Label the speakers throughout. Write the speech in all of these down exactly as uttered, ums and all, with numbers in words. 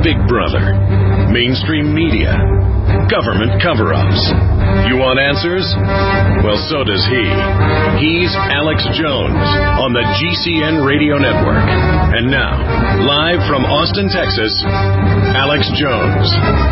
Speaker 1: Big Brother, mainstream media, government cover-ups. You want answers? Well, so does he. He's Alex Jones on the G C N Radio Network. And now, live from Austin, Texas, Alex Jones.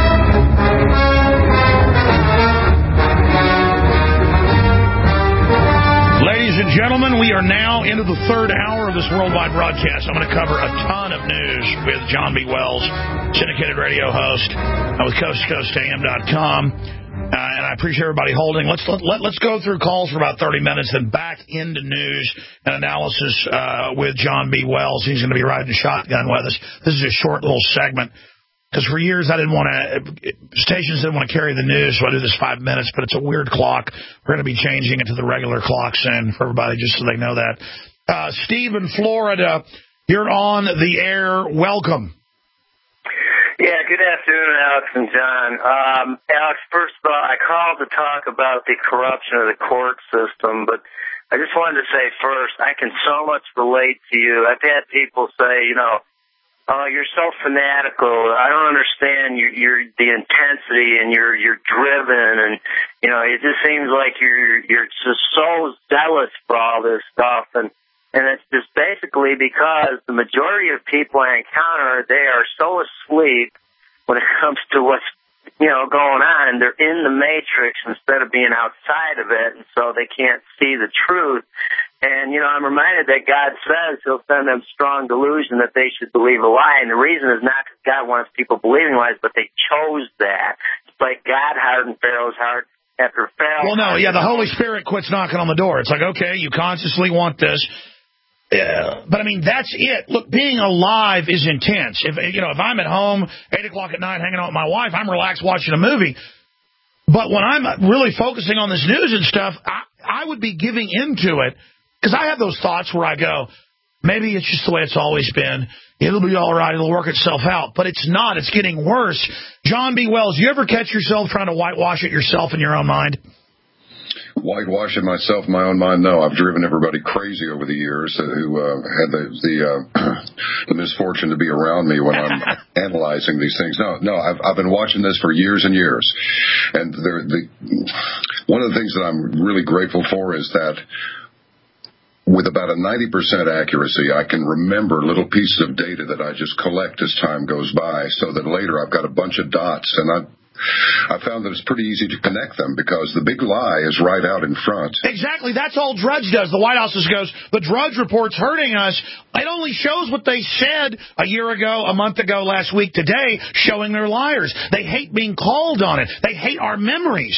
Speaker 2: Ladies and gentlemen, we are now into the third hour of this worldwide broadcast. I'm going to cover a ton of news with John B. Wells, syndicated radio host uh, with coast to coast A M dot com. Uh, and I appreciate everybody holding. Let's let, let, let's go through calls for about thirty minutes, then back into news and analysis uh, with John B. Wells. He's going to be riding shotgun with us. This is a short little segment. Because for years I didn't want to, stations didn't want to carry the news, so I do this five minutes, but it's a weird clock. We're going to be changing it to the regular clock soon for everybody, just so they know that. Uh, Steve in Florida, you're on the air. Welcome.
Speaker 3: Yeah, good afternoon, Alex and John. Um, Alex, first of all, I called to talk about the corruption of the court system, but I just wanted to say first, I can so much relate to you. I've had people say, you know, oh, you're so fanatical. I don't understand your, your the intensity, and you're you're driven, and you know it just seems like you're you're just so zealous for all this stuff, and and it's just basically because the majority of people I encounter, they are so asleep when it comes to what's you know going on. They're in the matrix instead of being outside of it, and so they can't see the truth. And, you know, I'm reminded that God says he'll send them strong delusion that they should believe a lie. And the reason is not because God wants people believing lies, but they chose that. It's like God hardened Pharaoh's heart after Pharaoh.
Speaker 2: Well, no, yeah, the Holy Spirit quits knocking on the door. It's like, okay, you consciously want this. Yeah, but, I mean, that's it. Look, being alive is intense. If, you know, if I'm at home, eight o'clock at night, hanging out with my wife, I'm relaxed watching a movie. But when I'm really focusing on this news and stuff, I, I would be giving into it. Because I have those thoughts where I go, maybe it's just the way it's always been. It'll be all right. It'll work itself out. But it's not. It's getting worse. John B. Wells, you ever catch yourself trying to whitewash it yourself in your own mind?
Speaker 4: Whitewashing myself in my own mind? No. I've driven everybody crazy over the years who uh, had the the, uh, the misfortune to be around me when I'm analyzing these things. No, no. I've I've been watching this for years and years, and there, the one of the things that I'm really grateful for is that with about a ninety percent accuracy, I can remember little pieces of data that I just collect as time goes by, so that later I've got a bunch of dots, and I I found that it's pretty easy to connect them because the big lie is right out in front.
Speaker 2: Exactly. That's all Drudge does. The White House just goes, the Drudge Report's hurting us. It only shows what they said a year ago, a month ago, last week, today, showing they're liars. They hate being called on it. They hate our memories.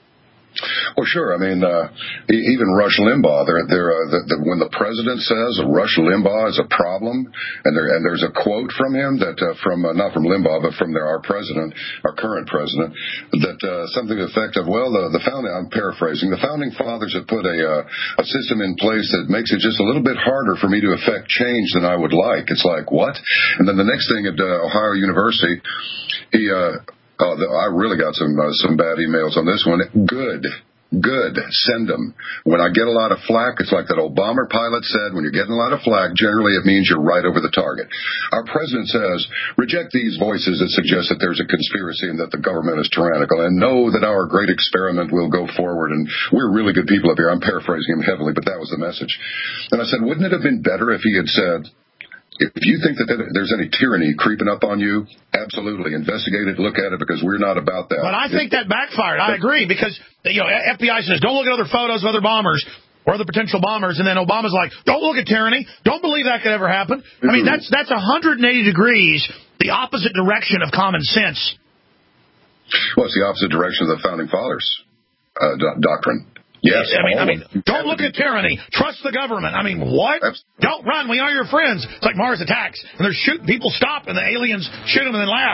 Speaker 4: Well, sure. I mean, uh, even Rush Limbaugh, they're, they're, uh, the, the, when the president says Rush Limbaugh is a problem, and, there, and there's a quote from him that, uh, from uh, not from Limbaugh, but from their, our president, our current president, that uh, something to the effect of, well, the, the founding, I'm paraphrasing, the founding fathers have put a, uh, a system in place that makes it just a little bit harder for me to affect change than I would like. It's like, what? And then the next thing at uh, Ohio University, he... Uh, Oh, I really got some uh, some bad emails on this one. Good. Good. Send them. When I get a lot of flack, it's like that old bomber pilot said, when you're getting a lot of flack, generally it means you're right over the target. Our president says, reject these voices that suggest that there's a conspiracy and that the government is tyrannical, and know that our great experiment will go forward, and we're really good people up here. I'm paraphrasing him heavily, but that was the message. And I said, wouldn't it have been better if he had said, if you think that there's any tyranny creeping up on you, absolutely investigate it, look at it, because we're not about that.
Speaker 2: But I think that backfired. I agree, because you know F B I says don't look at other photos of other bombers or other potential bombers, and then Obama's like, don't look at tyranny, don't believe that could ever happen. Mm-hmm. I mean, that's that's one hundred eighty degrees the opposite direction of common sense.
Speaker 4: Well, it's the opposite direction of the founding fathers' uh, do- doctrine. Yes.
Speaker 2: I mean, I mean, don't look at tyranny. Trust the government. I mean, what? Absolutely. Don't run. We are your friends. It's like Mars Attacks. And they're shooting. People stop, and the aliens shoot them and then laugh.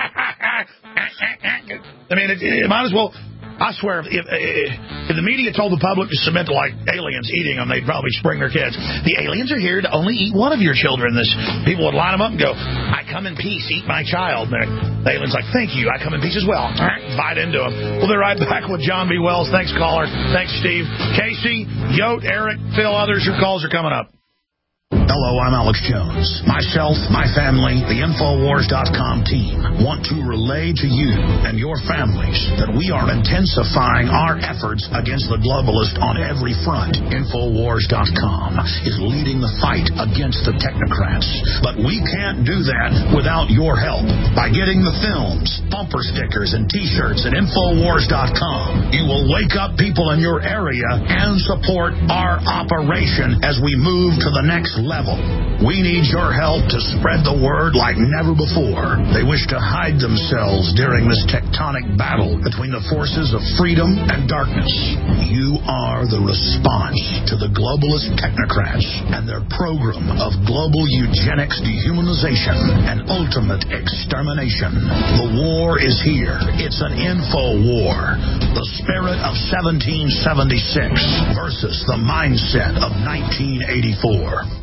Speaker 2: I mean, it, it might as well. I swear, if, if, if the media told the public to submit to, like, aliens eating them, they'd probably spring their kids. The aliens are here to only eat one of your children. This people would line them up and go, I come in peace, eat my child. And the alien's like, thank you, I come in peace as well. Bite into them. We'll be right back with John B. Wells. Thanks, caller. Thanks, Steve. Casey, Yote, Eric, Phil, others, your calls are coming up. Hello, I'm Alex Jones. Myself, my family, the Infowars dot com team want to relay to you and your families that we are intensifying our efforts against the globalist on every front. Infowars dot com is leading the fight against the technocrats. But we can't do that without your help. By getting the films, bumper stickers, and T-shirts at Infowars dot com, you will wake up people in your area and support our operation as we move to the next level. We need your help to spread the word like never before. They wish to hide themselves during this tectonic battle between the forces of freedom and darkness. You are the response to the globalist technocrats and their program of global eugenics, dehumanization, and ultimate extermination. The war is here. It's an info war. The spirit of seventeen seventy-six versus the mindset of nineteen eighty-four.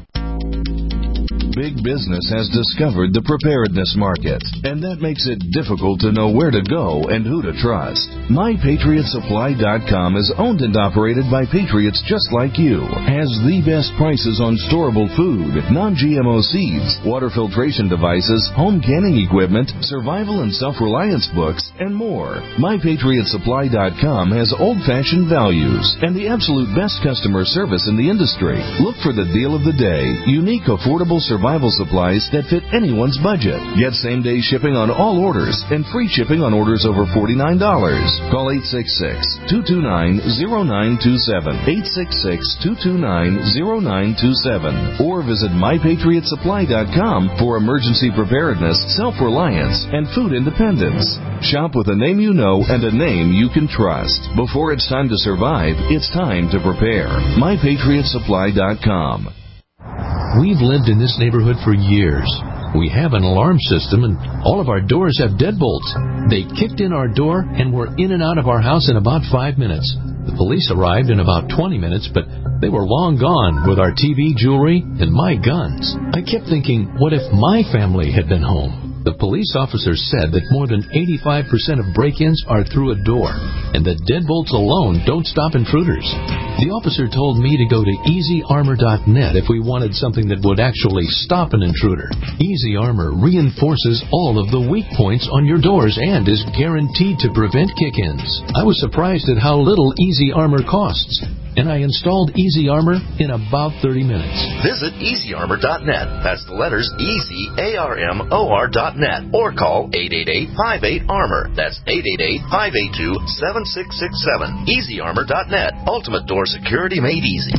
Speaker 5: Big business has discovered the preparedness market, and that makes it difficult to know where to go and who to trust. My Patriot Supply dot com is owned and operated by patriots just like you, has the best prices on storable food, non-G M O seeds, water filtration devices, home canning equipment, survival and self-reliance books, and more. My Patriot Supply dot com has old-fashioned values and the absolute best customer service in the industry. Look for the deal of the day, unique, affordable survival supplies that fit anyone's budget. Get same-day shipping on all orders and free shipping on orders over forty-nine dollars. Call eight six six, two two nine, zero nine two seven, eight six six, two two nine, zero nine two seven, or visit My Patriot Supply dot com for emergency preparedness, self-reliance, and food independence. Shop with a name you know and a name you can trust. Before it's time to survive, it's time to prepare. My Patriot Supply dot com.
Speaker 6: We've lived in this neighborhood for years. We have an alarm system, and all of our doors have deadbolts. They kicked in our door, and were in and out of our house in about five minutes. The police arrived in about twenty minutes, but they were long gone with our T V, jewelry, and my guns. I kept thinking, what if my family had been home? The police officer said that more than eighty-five percent of break-ins are through a door, and that deadbolts alone don't stop intruders. The officer told me to go to easy armor dot net if we wanted something that would actually stop an intruder. Easy Armor reinforces all of the weak points on your doors and is guaranteed to prevent kick-ins. I was surprised at how little Easy Armor costs, and I installed Easy Armor in about thirty minutes.
Speaker 7: Visit easy armor dot net. That's the letters Easy, A R M O R dot net. Or call eight eight eight, five eight, armor. That's eight eight eight, five eight two, seven six six seven. easy armor dot net. Ultimate door security made easy.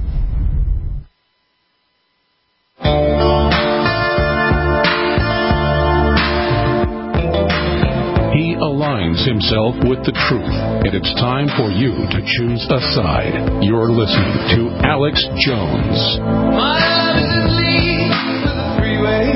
Speaker 8: He aligns himself with the truth, and it's time for you to choose a side. You're listening to Alex Jones.
Speaker 9: My love is in league with the freeway.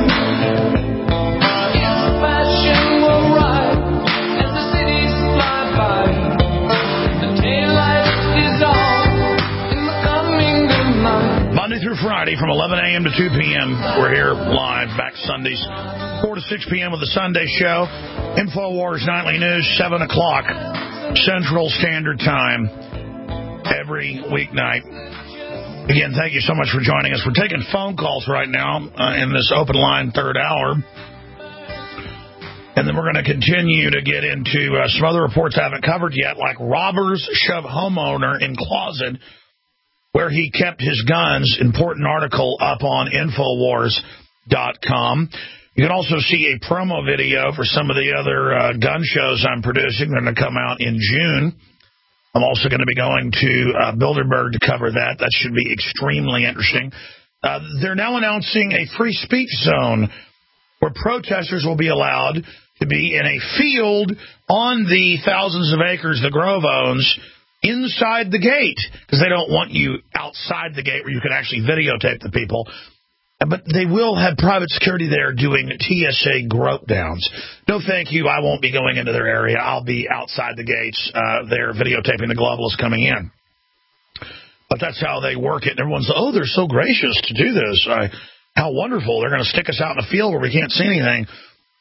Speaker 9: Its passion will ride as the cities fly by. The taillights dissolve in the coming good night.
Speaker 2: Monday through Friday from eleven a.m. to two p.m. We're here live, back Sundays, four to six p.m. with the Sunday show. InfoWars Nightly News, seven o'clock Central Standard Time every weeknight. Again, thank you so much for joining us. We're taking phone calls right now uh, in this open line third hour. And then we're going to continue to get into uh, some other reports I haven't covered yet, like robbers shove homeowner in closet where he kept his guns. Important article up on Infowars dot com. You can also see a promo video for some of the other uh, gun shows I'm producing. They're going to come out in June. I'm also going to be going to uh, Bilderberg to cover that. That should be extremely interesting. Uh, they're now announcing a free speech zone where protesters will be allowed to be in a field on the thousands of acres the Grove owns inside the gate, because they don't want you outside the gate where you can actually videotape the people. But they will have private security there doing T S A grope downs. No, thank you. I won't be going into their area. I'll be outside the gates uh, there videotaping the globalists coming in. But that's how they work it. And everyone's, oh, they're so gracious to do this. I, how wonderful. They're going to stick us out in a field where we can't see anything.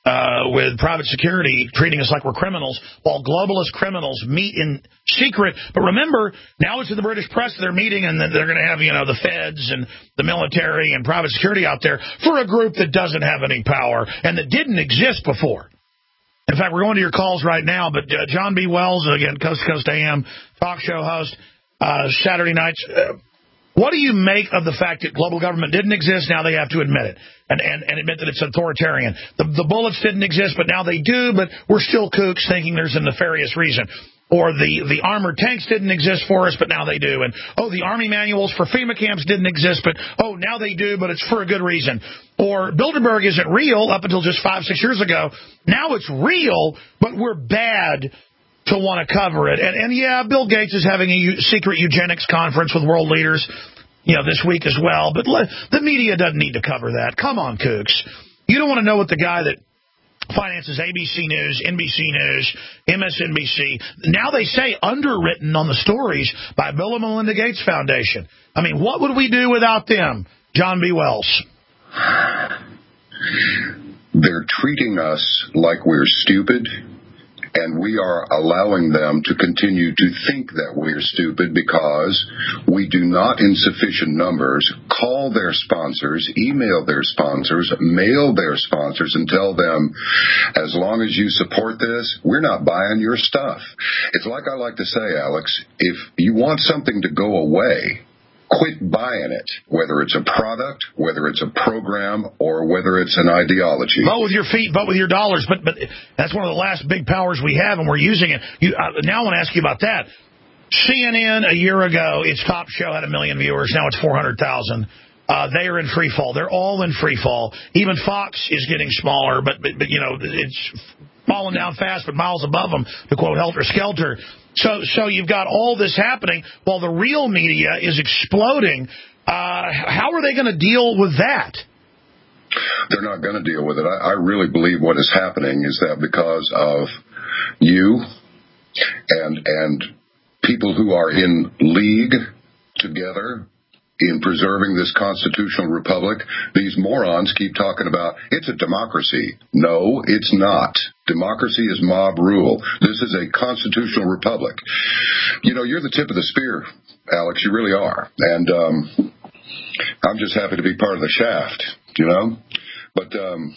Speaker 2: uh, with private security treating us like we're criminals, while globalist criminals meet in secret. But remember, now it's in the British press they're meeting, and they're going to have, you know, the feds and the military and private security out there for a group that doesn't have any power and that didn't exist before. In fact, we're going to your calls right now, but uh, John B. Wells, again, Coast to Coast A M, talk show host, uh, Saturday nights. Uh, what do you make of the fact that global government didn't exist? Now they have to admit it and, and, and admit that it's authoritarian. The, the bullets didn't exist, but now they do, but we're still kooks thinking there's a nefarious reason. Or the, the armored tanks didn't exist for us, but now they do. And, oh, the Army manuals for FEMA camps didn't exist, but, oh, now they do, but it's for a good reason. Or Bilderberg isn't real up until just five, six years ago. Now it's real, but we're bad to want to cover it. And, and yeah, Bill Gates is having a u- secret eugenics conference with world leaders, you know, this week as well. But le- the media doesn't need to cover that. Come on, kooks. You don't want to know what the guy that finances A B C News, N B C News, M S N B C. Now they say underwritten on the stories by Bill and Melinda Gates Foundation. I mean, what would we do without them? John B. Wells.
Speaker 4: They're treating us like we're stupid, and we are allowing them to continue to think that we're stupid because we do not, in sufficient numbers, call their sponsors, email their sponsors, mail their sponsors, and tell them, as long as you support this, we're not buying your stuff. It's like I like to say, Alex, if you want something to go away, quit buying it, whether it's a product, whether it's a program, or whether it's an ideology.
Speaker 2: Vote with your feet, vote with your dollars. But but that's one of the last big powers we have, and we're using it. You, uh, now I want to ask you about that. C N N a year ago, its top show had a million viewers. Now it's four hundred thousand. Uh, they are in free fall. They're all in free fall. Even Fox is getting smaller, but, but, but you know, it's falling down fast, but miles above them, to quote Helter Skelter. So, so you've got all this happening while the real media is exploding. Uh, how are they going to deal with that?
Speaker 4: They're not going to deal with it. I, I really believe what is happening is that because of you and and people who are in league together in preserving this constitutional republic, these morons keep talking about it's a democracy. No, it's not. Democracy is mob rule. This is a constitutional republic. You know, you're the tip of the spear, Alex. You really are. And um, I'm just happy to be part of the shaft, you know. But um,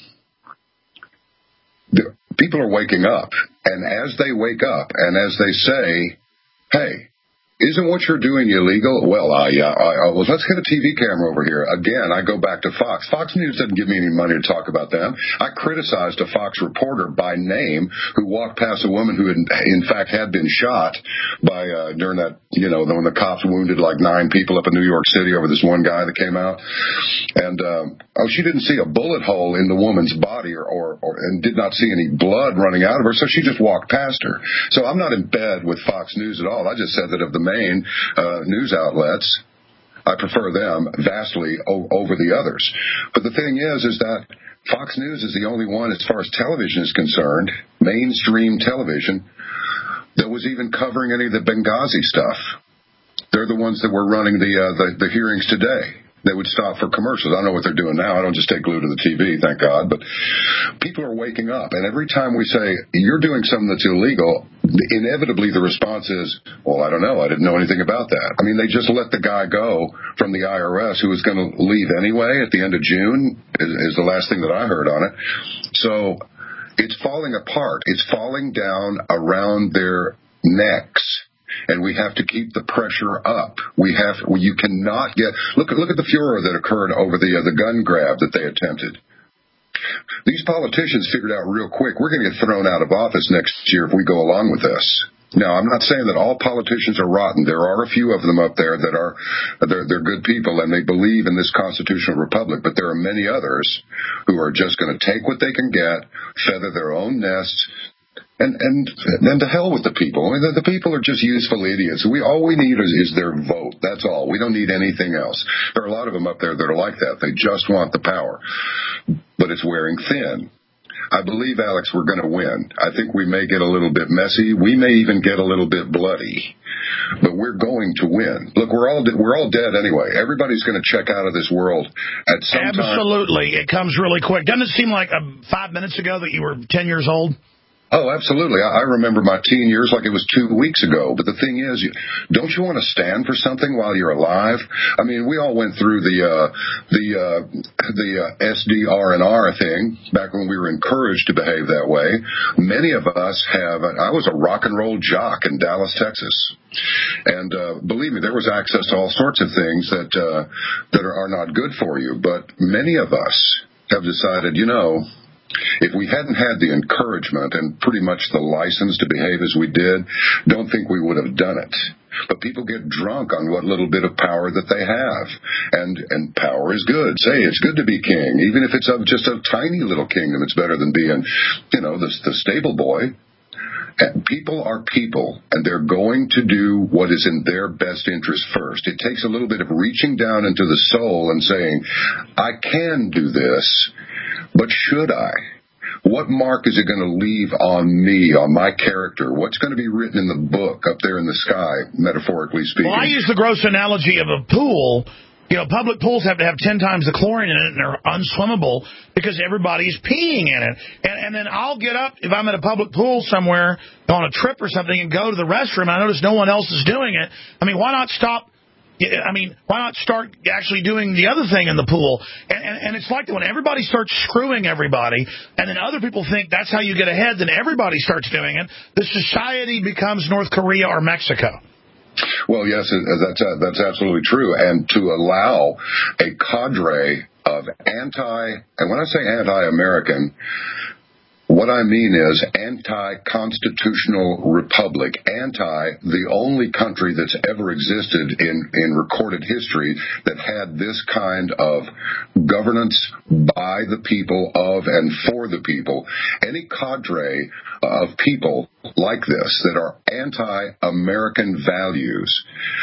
Speaker 4: the, people are waking up. And as they wake up and as they say, hey, isn't what you're doing illegal? Well, I, uh, I, I well, let's get a T V camera over here. Again, I go back to Fox. Fox News doesn't give me any money to talk about them. I criticized a Fox reporter by name who walked past a woman who, had, in fact, had been shot by uh, during that, you know, when the cops wounded like nine people up in New York City over this one guy that came out. And um, oh, she didn't see a bullet hole in the woman's body or, or, or and did not see any blood running out of her, so she just walked past her. So I'm not in bed with Fox News at all. I just said that of the main uh, news outlets, I prefer them vastly o- over the others. But the thing is, is that Fox News is the only one, as far as television is concerned, mainstream television, that was even covering any of the Benghazi stuff. They're the ones that were running the uh, the, the hearings today. They would stop for commercials. I don't know what they're doing now. I don't just stay glued to the T V, thank God. But people are waking up. And every time we say, you're doing something that's illegal, inevitably the response is, well, I don't know. I didn't know anything about that. I mean, they just let the guy go from the I R S who was going to leave anyway at the end of June, is, is the last thing that I heard on it. So it's falling apart. It's falling down around their necks. And we have to keep the pressure up. We have. You cannot get. Look at look at the furor that occurred over the uh, the gun grab that they attempted. These politicians figured out real quick we're going to get thrown out of office next year if we go along with this. Now, I'm not saying that all politicians are rotten. There are a few of them up there that are they're, they're good people and they believe in this constitutional republic. But there are many others who are just going to take what they can get, feather their own nests. And, and then to hell with the people. I mean, the, the people are just useful idiots. We all we need is, is their vote. That's all. We don't need anything else. There are a lot of them up there that are like that. They just want the power. But it's wearing thin. I believe, Alex, we're going to win. I think we may get a little bit messy. We may even get a little bit bloody. But we're going to win. Look, we're all we're all dead anyway. Everybody's going to check out of this world at some time.
Speaker 2: Absolutely. It comes really quick. Doesn't it seem like uh, five minutes ago that you were ten years old?
Speaker 4: Oh, absolutely. I remember my teen years like it was two weeks ago. But the thing is, you, don't you want to stand for something while you're alive? I mean, we all went through the uh, the uh, the uh, S D R and R thing back when we were encouraged to behave that way. Many of us have. I was a rock and roll jock in Dallas, Texas, and uh, believe me, there was access to all sorts of things that uh, that are, are not good for you. But many of us have decided, you know, if we hadn't had the encouragement and pretty much the license to behave as we did, don't think we would have done it. But people get drunk on what little bit of power that they have. And and power is good. Say, it's good to be king. Even if it's of just a tiny little kingdom, it's better than being, you know, the, the stable boy. And people are people, and they're going to do what is in their best interest first. It takes a little bit of reaching down into the soul and saying, I can do this, but should I? What mark is it going to leave on me, on my character? What's going to be written in the book up there in the sky, metaphorically speaking?
Speaker 2: Well, I use the gross analogy of a pool. You know, public pools have to have ten times the chlorine in it, and they're unswimmable because everybody's peeing in it. And, and then I'll get up, if I'm at a public pool somewhere on a trip or something, and go to the restroom, and I notice no one else is doing it. I mean, why not stop? I mean, why not start actually doing the other thing in the pool? And, and, and it's like that when everybody starts screwing everybody, and then other people think that's how you get ahead, then everybody starts doing it. The society becomes North Korea or Mexico.
Speaker 4: Well, yes, that's uh, that's absolutely true. And to allow a cadre of anti, and when I say anti-American, what I mean is anti-constitutional republic, anti the only country that's ever existed in, in recorded history that had this kind of governance by the people, of and for the people. Any cadre of people like this that are anti-American values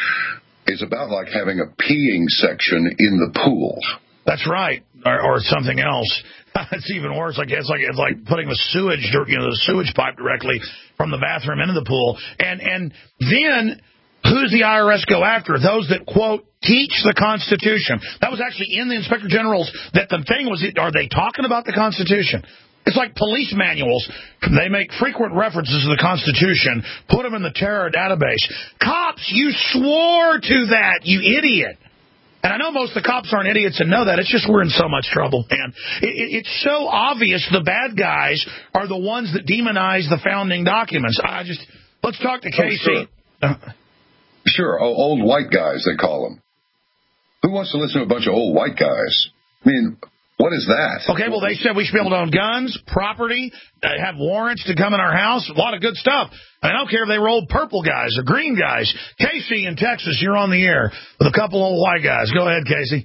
Speaker 4: is about like having a peeing section in the pool.
Speaker 2: That's right, or, or something else. It's even worse. Like it's like it's like putting the sewage, you know, the sewage pipe directly from the bathroom into the pool. And and then who's the I R S go after? Those that quote teach the Constitution. That was actually in the Inspector General's. That the thing was, are they talking about the Constitution? It's like police manuals. They make frequent references to the Constitution. Put them in the terror database. Cops, you swore to that, you idiot. And I know most of the cops aren't idiots and know that. It's just we're in so much trouble, man. It, it, it's so obvious the bad guys are the ones that demonize the founding documents. I just let's talk to Casey.
Speaker 4: Oh, sure. Sure, oh, old white guys, they call them. Who wants to listen to a bunch of old white guys? I mean, what is that?
Speaker 2: Okay, well, they said we should be able to own guns, property, uh, have warrants to come in our house, a lot of good stuff. I don't care if they were old purple guys or green guys. Casey in Texas, you're on the air with a couple old white guys. Go ahead, Casey.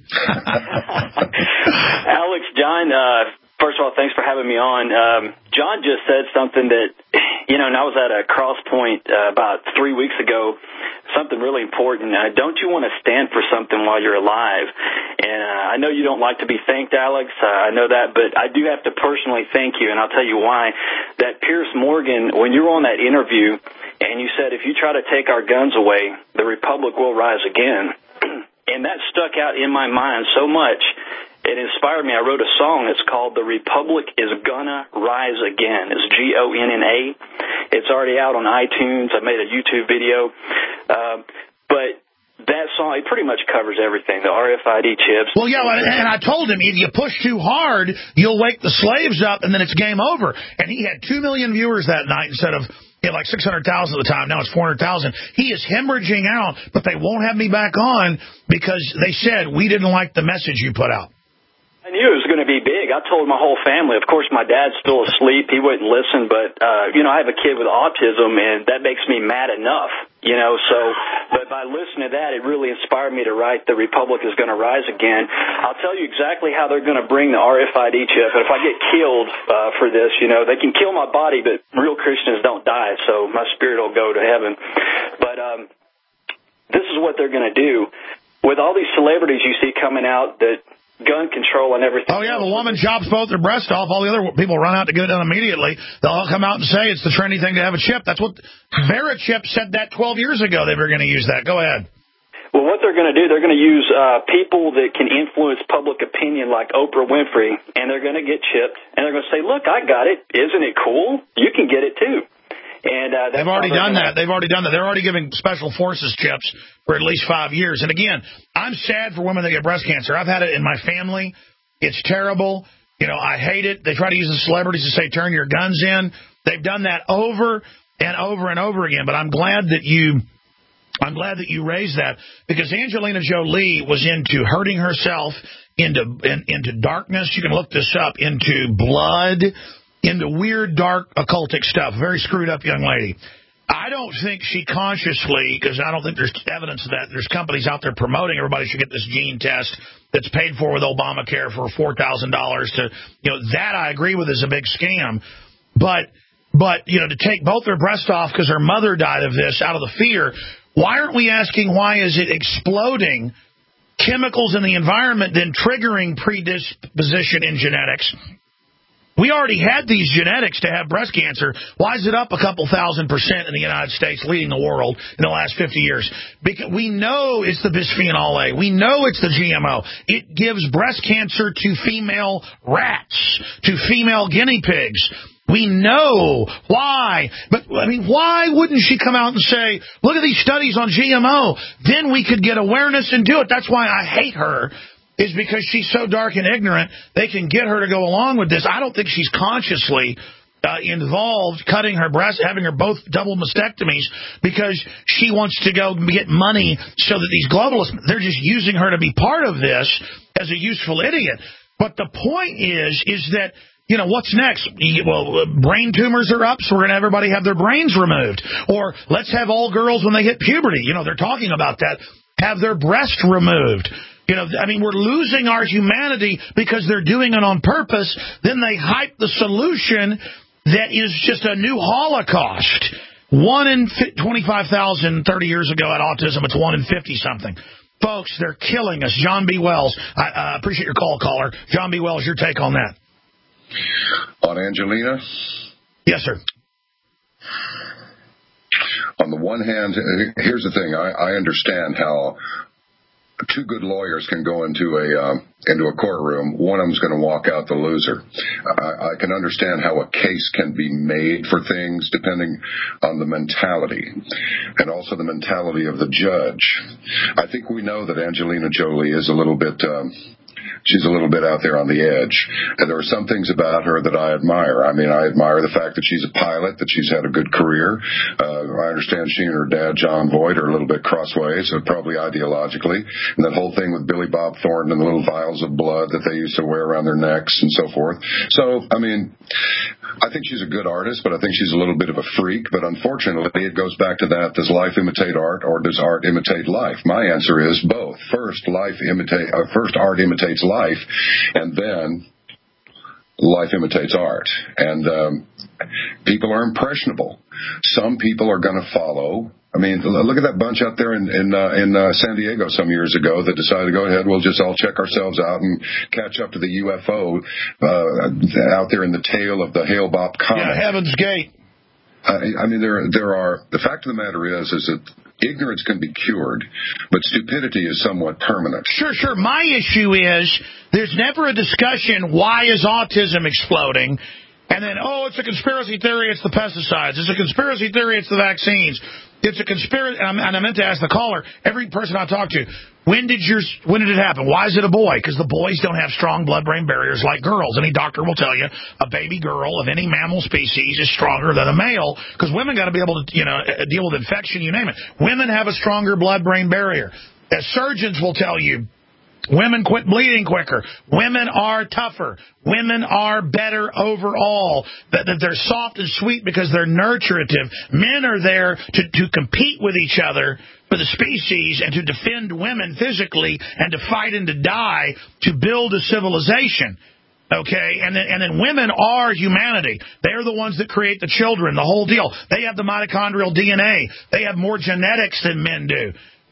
Speaker 10: Alex, John, uh, first of all, thanks for having me on. Um, John just said something that, you know, and I was at a cross point uh, about three weeks ago, something really important. Uh, don't you want to stand for something while you're alive? And uh, I know you don't like to be thanked, Alex. Uh, I know that, but I do have to personally thank you, and I'll tell you why. That Piers Morgan, when you were on that interview, and you said, if you try to take our guns away, the Republic will rise again. And that stuck out in my mind so much. It inspired me. I wrote a song. It's called The Republic is Gonna Rise Again. It's G O N N A. It's already out on iTunes. I made a YouTube video. Uh, but that song, it pretty much covers everything, the R F I D chips.
Speaker 2: Well, yeah, and I told him, if you push too hard, you'll wake the slaves up, and then it's game over. And he had two million viewers that night instead of... He had like six hundred thousand at the time. Now it's four hundred thousand. He is hemorrhaging out, but they won't have me back on because they said we didn't like the message you put out.
Speaker 10: I knew it was going to be big. I told my whole family. Of course, my dad's still asleep. He wouldn't listen, but, uh, you know, I have a kid with autism, and that makes me mad enough, you know. So, but by listening to that, it really inspired me to write The Republic is Going to Rise Again. I'll tell you exactly how they're going to bring the R F I D chip. And if I get killed uh, for this, you know, they can kill my body, but real Christians don't die, so my spirit will go to heaven. But um, this is what they're going to do. With all these celebrities you see coming out that gun control and everything.
Speaker 2: Oh, yeah, the woman chops both their breasts off. All the other people run out to get it done immediately. They'll all come out and say it's the trendy thing to have a chip. That's what Verichip said that twelve years ago they were going to use that. Go ahead.
Speaker 10: Well, what they're going to do, they're going to use uh, people that can influence public opinion like Oprah Winfrey, and they're going to get chipped, and they're going to say, look, I got it. Isn't it cool? You can get it, too. And uh, that's
Speaker 2: They've already done
Speaker 10: gonna...
Speaker 2: that. They've already done that. They're already giving Special Forces chips for at least five years. And, again, I'm sad for women that get breast cancer. I've had it in my family. It's terrible. You know, I hate it. They try to use the celebrities to say, turn your guns in. They've done that over and over and over again. But I'm glad that you... I'm glad that you raised that, because Angelina Jolie was into hurting herself, into in, into darkness. You can look this up, into blood, into weird, dark, occultic stuff. Very screwed up young lady. I don't think she consciously, because I don't think there's evidence of that. There's companies out there promoting everybody should get this gene test that's paid for with Obamacare for four thousand dollars. To, you know, that I agree with is a big scam. But, but you know, to take both their breasts off because her mother died of this out of the fear. Why aren't we asking why is it exploding chemicals in the environment then triggering predisposition in genetics? We already had these genetics to have breast cancer. Why is it up a couple thousand percent in the United States, leading the world in the last fifty years? Because we know it's the bisphenol A. We know it's the G M O. It gives breast cancer to female rats, to female guinea pigs. We know why. But, I mean, why wouldn't she come out and say, look at these studies on G M O? Then we could get awareness and do it. That's why I hate her, is because she's so dark and ignorant. They can get her to go along with this. I don't think she's consciously uh, involved cutting her breast, having her both double mastectomies, because she wants to go get money so that these globalists, they're just using her to be part of this as a useful idiot. But the point is, is that, you know, what's next? Well, brain tumors are up, so we're going to have everybody have their brains removed. Or let's have all girls, when they hit puberty, you know, they're talking about that, have their breast removed. You know, I mean, we're losing our humanity because they're doing it on purpose. Then they hype the solution that is just a new Holocaust. One in twenty-five thousand thirty years ago had autism. It's one in fifty-something. Folks, they're killing us. John B. Wells, I uh, appreciate your call, caller. John B. Wells, your take on that.
Speaker 4: On Angelina?
Speaker 2: Yes, sir.
Speaker 4: On the one hand, here's the thing. I, I understand how two good lawyers can go into a uh, into a courtroom. One of them's going to walk out the loser. I, I can understand how a case can be made for things depending on the mentality and also the mentality of the judge. I think we know that Angelina Jolie is a little bit... Um, She's a little bit out there on the edge. And there are some things about her that I admire. I mean, I admire the fact that she's a pilot, that she's had a good career. Uh, I understand she and her dad, John Voight, are a little bit crossways, so probably ideologically. And that whole thing with Billy Bob Thornton and the little vials of blood that they used to wear around their necks and so forth. So, I mean, I think she's a good artist, but I think she's a little bit of a freak. But unfortunately, it goes back to that. Does life imitate art, or does art imitate life? My answer is both. First, life imitate, uh, first art imitates life. Life, and then life imitates art. And um, people are impressionable. Some people are going to follow. I mean, look at that bunch out there in in, uh, in uh, San Diego some years ago that decided to go ahead, we'll just all check ourselves out and catch up to the U F O uh, out there in the tail of the Hale-Bopp comet.
Speaker 2: Yeah, Heaven's Gate.
Speaker 4: I, I mean, there there are. The fact of the matter is, is that ignorance can be cured, but stupidity is somewhat permanent.
Speaker 2: Sure, sure. My issue is there's never a discussion, why is autism exploding? And then, oh, it's a conspiracy theory, it's the pesticides. It's a conspiracy theory, it's the vaccines. It's a conspiracy, and I meant to ask the caller, every person I talk to, when did your, when did it happen? Why is it a boy? Because the boys don't have strong blood-brain barriers like girls. Any doctor will tell you a baby girl of any mammal species is stronger than a male, because women got to be able to, you know, deal with infection, you name it. Women have a stronger blood-brain barrier. As surgeons will tell you, women quit bleeding quicker. Women are tougher. Women are better overall. That, that they're soft and sweet because they're nurturative. Men are there to, to compete with each other for the species and to defend women physically and to fight and to die to build a civilization. Okay, and then, and then women are humanity. They're the ones that create the children, the whole deal. They have the mitochondrial D N A. They have more genetics than men do.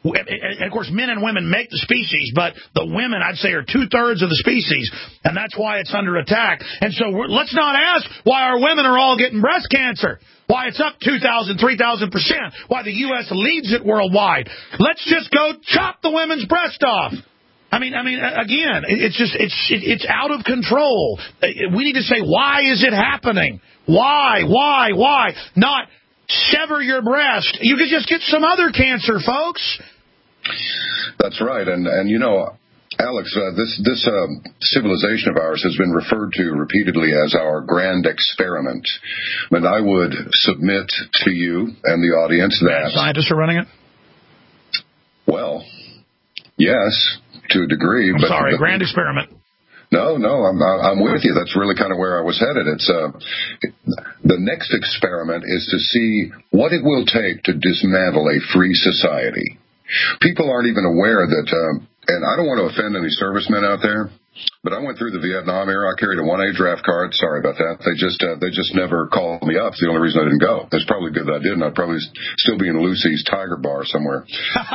Speaker 2: And, of course, men and women make the species, but the women, I'd say, are two-thirds of the species, and that's why it's under attack. And so we're, let's not ask why our women are all getting breast cancer, why it's up two thousand, three thousand percent, why the U S leads it worldwide. Let's just go chop the women's breast off. I mean, I mean, again, it's just it's it's out of control. We need to say, why is it happening? Why, why, why? Not sever your breast. You could just get some other cancer, folks.
Speaker 4: That's right, and and you know, Alex, uh, this this uh, civilization of ours has been referred to repeatedly as our grand experiment. And I would submit to you and the audience that
Speaker 2: scientists are running it.
Speaker 4: Well, yes. To a degree.
Speaker 2: I'm
Speaker 4: but
Speaker 2: sorry,
Speaker 4: the,
Speaker 2: grand experiment.
Speaker 4: No, no, I'm I'm with you. That's really kind of where I was headed. It's uh, the next experiment is to see what it will take to dismantle a free society. People aren't even aware that, um, and I don't want to offend any servicemen out there, but I went through the Vietnam era. I carried a one A draft card. Sorry about that. They just uh, they just never called me up. It's the only reason I didn't go. It's probably good that I didn't. I'd probably still be in Lucy's Tiger Bar somewhere.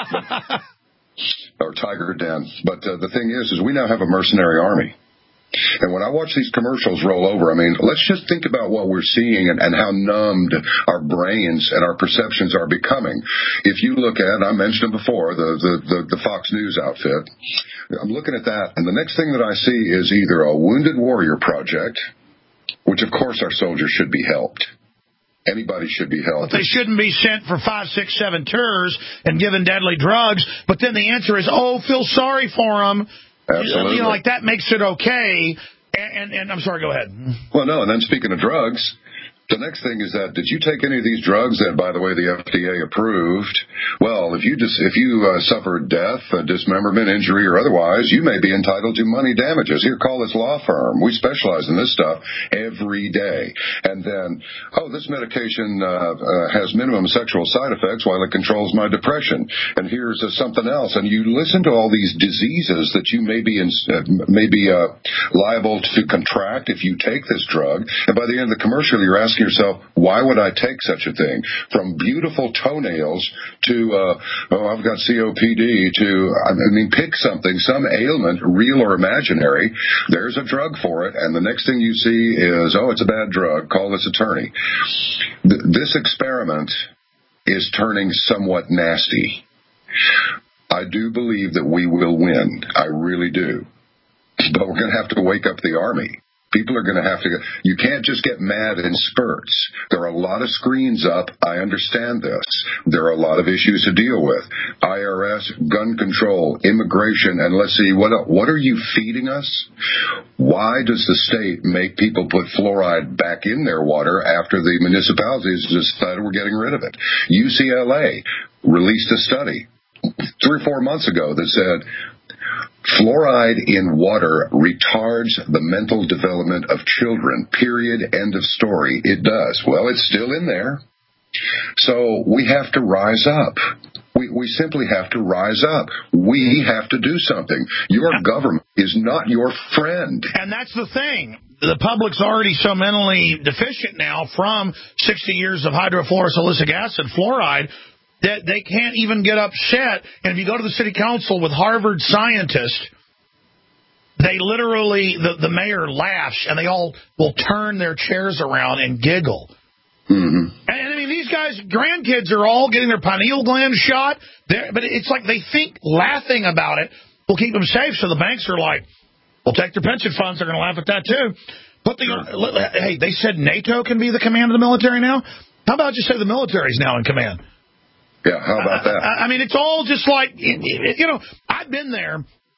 Speaker 4: Or Tiger Den. But uh, the thing is, is we now have a mercenary army. And when I watch these commercials roll over, I mean, let's just think about what we're seeing and, and how numbed our brains and our perceptions are becoming. If you look at, I mentioned it before, the, the, the, the Fox News outfit, I'm looking at that, and the next thing that I see is either a Wounded Warrior Project, which of course our soldiers should be helped. Anybody should be helped.
Speaker 2: But they shouldn't be sent for five, six, seven tours and given deadly drugs. But then the answer is, oh, feel sorry for them.
Speaker 4: Absolutely.
Speaker 2: You know, like that makes it okay. And, and, and I'm sorry, go ahead.
Speaker 4: Well, no, and then speaking of drugs, the next thing is that, did you take any of these drugs that, by the way, the F D A approved? Well, if you just, if you uh, suffered death, a dismemberment, injury, or otherwise, you may be entitled to money damages. Here, call this law firm. We specialize in this stuff every day. And then, oh, this medication uh, uh, has minimum sexual side effects while it controls my depression. And here's uh, something else. And you listen to all these diseases that you may be in, uh, may be uh, liable to contract if you take this drug. And by the end of the commercial, you're asking yourself, why would I take such a thing? From beautiful toenails to, uh, oh, I've got C O P D to, I mean, pick something, some ailment, real or imaginary. There's a drug for it, and the next thing you see is, oh, it's a bad drug. Call this attorney. Th- this experiment is turning somewhat nasty. I do believe that we will win. I really do. But we're going to have to wake up the army. People are going to have to, you can't just get mad in spurts. There are a lot of screens up. I understand this. There are a lot of issues to deal with. I R S, gun control, immigration, and let's see, what else? What are you feeding us? Why does the state make people put fluoride back in their water after the municipalities decided we're getting rid of it? U C L A released a study three or four months ago that said, fluoride in water retards the mental development of children, period, end of story. It does. Well, it's still in there. So we have to rise up. We, we simply have to rise up. We have to do something. Your government is not your friend.
Speaker 2: And that's the thing. The public's already so mentally deficient now from sixty years of hydrofluorosilicic acid, fluoride, that they can't even get upset. And if you go to the city council with Harvard scientists, they literally, the, the mayor laughs, and they all will turn their chairs around and giggle.
Speaker 4: Mm-hmm.
Speaker 2: And, and I mean, these guys' grandkids are all getting their pineal gland shot, They're, but it's like they think laughing about it will keep them safe, so the banks are like, we'll take their pension funds, they're going to laugh at that too. But the, sure. Hey, they said NATO can be the command of the military now? How about just say the military's now in command?
Speaker 4: Yeah, how about that?
Speaker 2: I, I mean, it's all just like, you know, I've been there,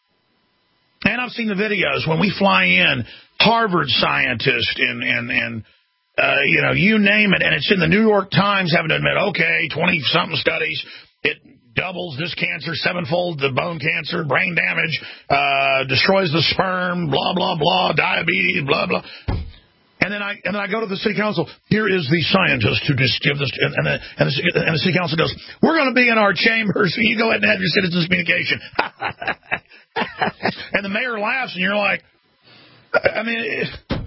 Speaker 2: and I've seen the videos when we fly in, Harvard scientists and, and, and uh, you know, you name it, and it's in the New York Times having to admit, okay, twenty-something studies, it doubles this cancer, sevenfold the bone cancer, brain damage, uh, destroys the sperm, blah, blah, blah, diabetes, blah, blah. And then I and then I go to the city council. Here is the scientist who just give this, and, and, the, and, the, and the city council goes, we're going to be in our chambers, so you go ahead and have your citizens' communication. And the mayor laughs, and you're like, I mean. It,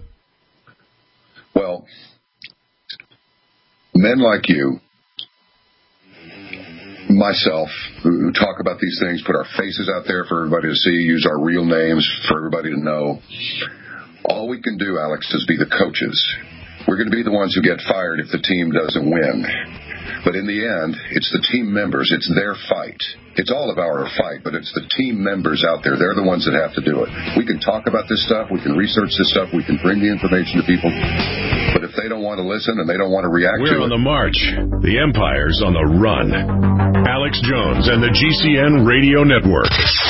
Speaker 4: well, men like you myself, who talk about these things, put our faces out there for everybody to see, use our real names for everybody to know. All we can do, Alex, is be the coaches. We're going to be the ones who get fired if the team doesn't win. But in the end, it's the team members. It's their fight. It's all of our fight, but it's the team members out there. They're the ones that have to do it. We can talk about this stuff. We can research this stuff. We can bring the information to people. But if they don't want to listen and they don't want to react
Speaker 1: We're
Speaker 4: to it...
Speaker 1: We're on the march. The empire's on the run. Alex Jones and the G C N Radio Network.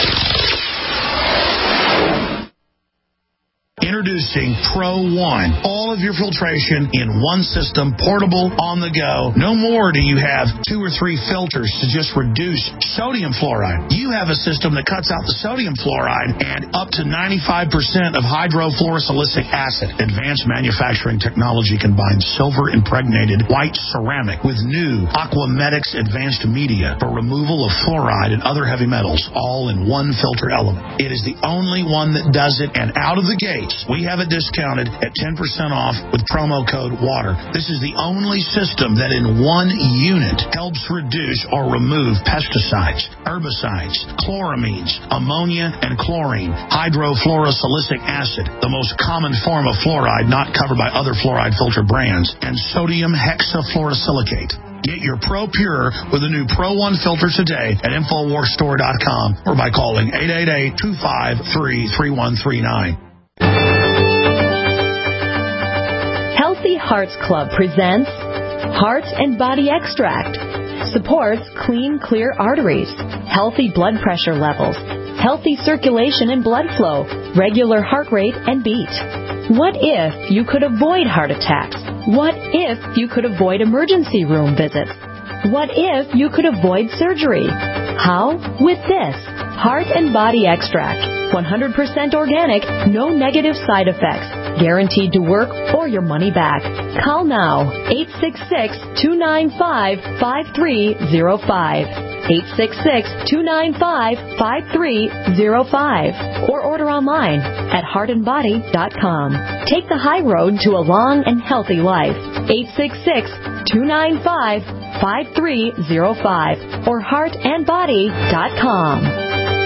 Speaker 2: Introducing Pro One. All of your filtration in one system, portable, on the go. No more do you have two or three filters to just reduce sodium fluoride. You have a system that cuts out the sodium fluoride and up to ninety-five percent of hydrofluorosilicic acid. Advanced manufacturing technology combines silver-impregnated white ceramic with new Aquamedics advanced media for removal of fluoride and other heavy metals, all in one filter element. It is the only one that does it, and out of the gate, we have it discounted at ten percent off with promo code WATER. This is the only system that in one unit helps reduce or remove pesticides, herbicides, chloramines, ammonia, and chlorine, hydrofluorosilicic acid, the most common form of fluoride not covered by other fluoride filter brands, and sodium hexafluorosilicate. Get your Pro Pure with the new Pro One filter today at Infowars Store dot com or by calling eight eight eight, two five three, three one three nine.
Speaker 11: Healthy Hearts Club presents Heart and Body Extract. Supports clean, clear arteries, healthy blood pressure levels, healthy circulation and blood flow, regular heart rate and beat. What if you could avoid heart attacks? What if you could avoid emergency room visits? What if you could avoid surgery? How? With this Heart and Body Extract. one hundred percent organic, no negative side effects. Guaranteed to work or your money back. Call now, eight six six, two nine five, five three zero five. eight six six, two nine five, five three zero five. Or order online at heart and body dot com. Take the high road to a long and healthy life. eight six six, two nine five, five three zero five or heart and body dot com.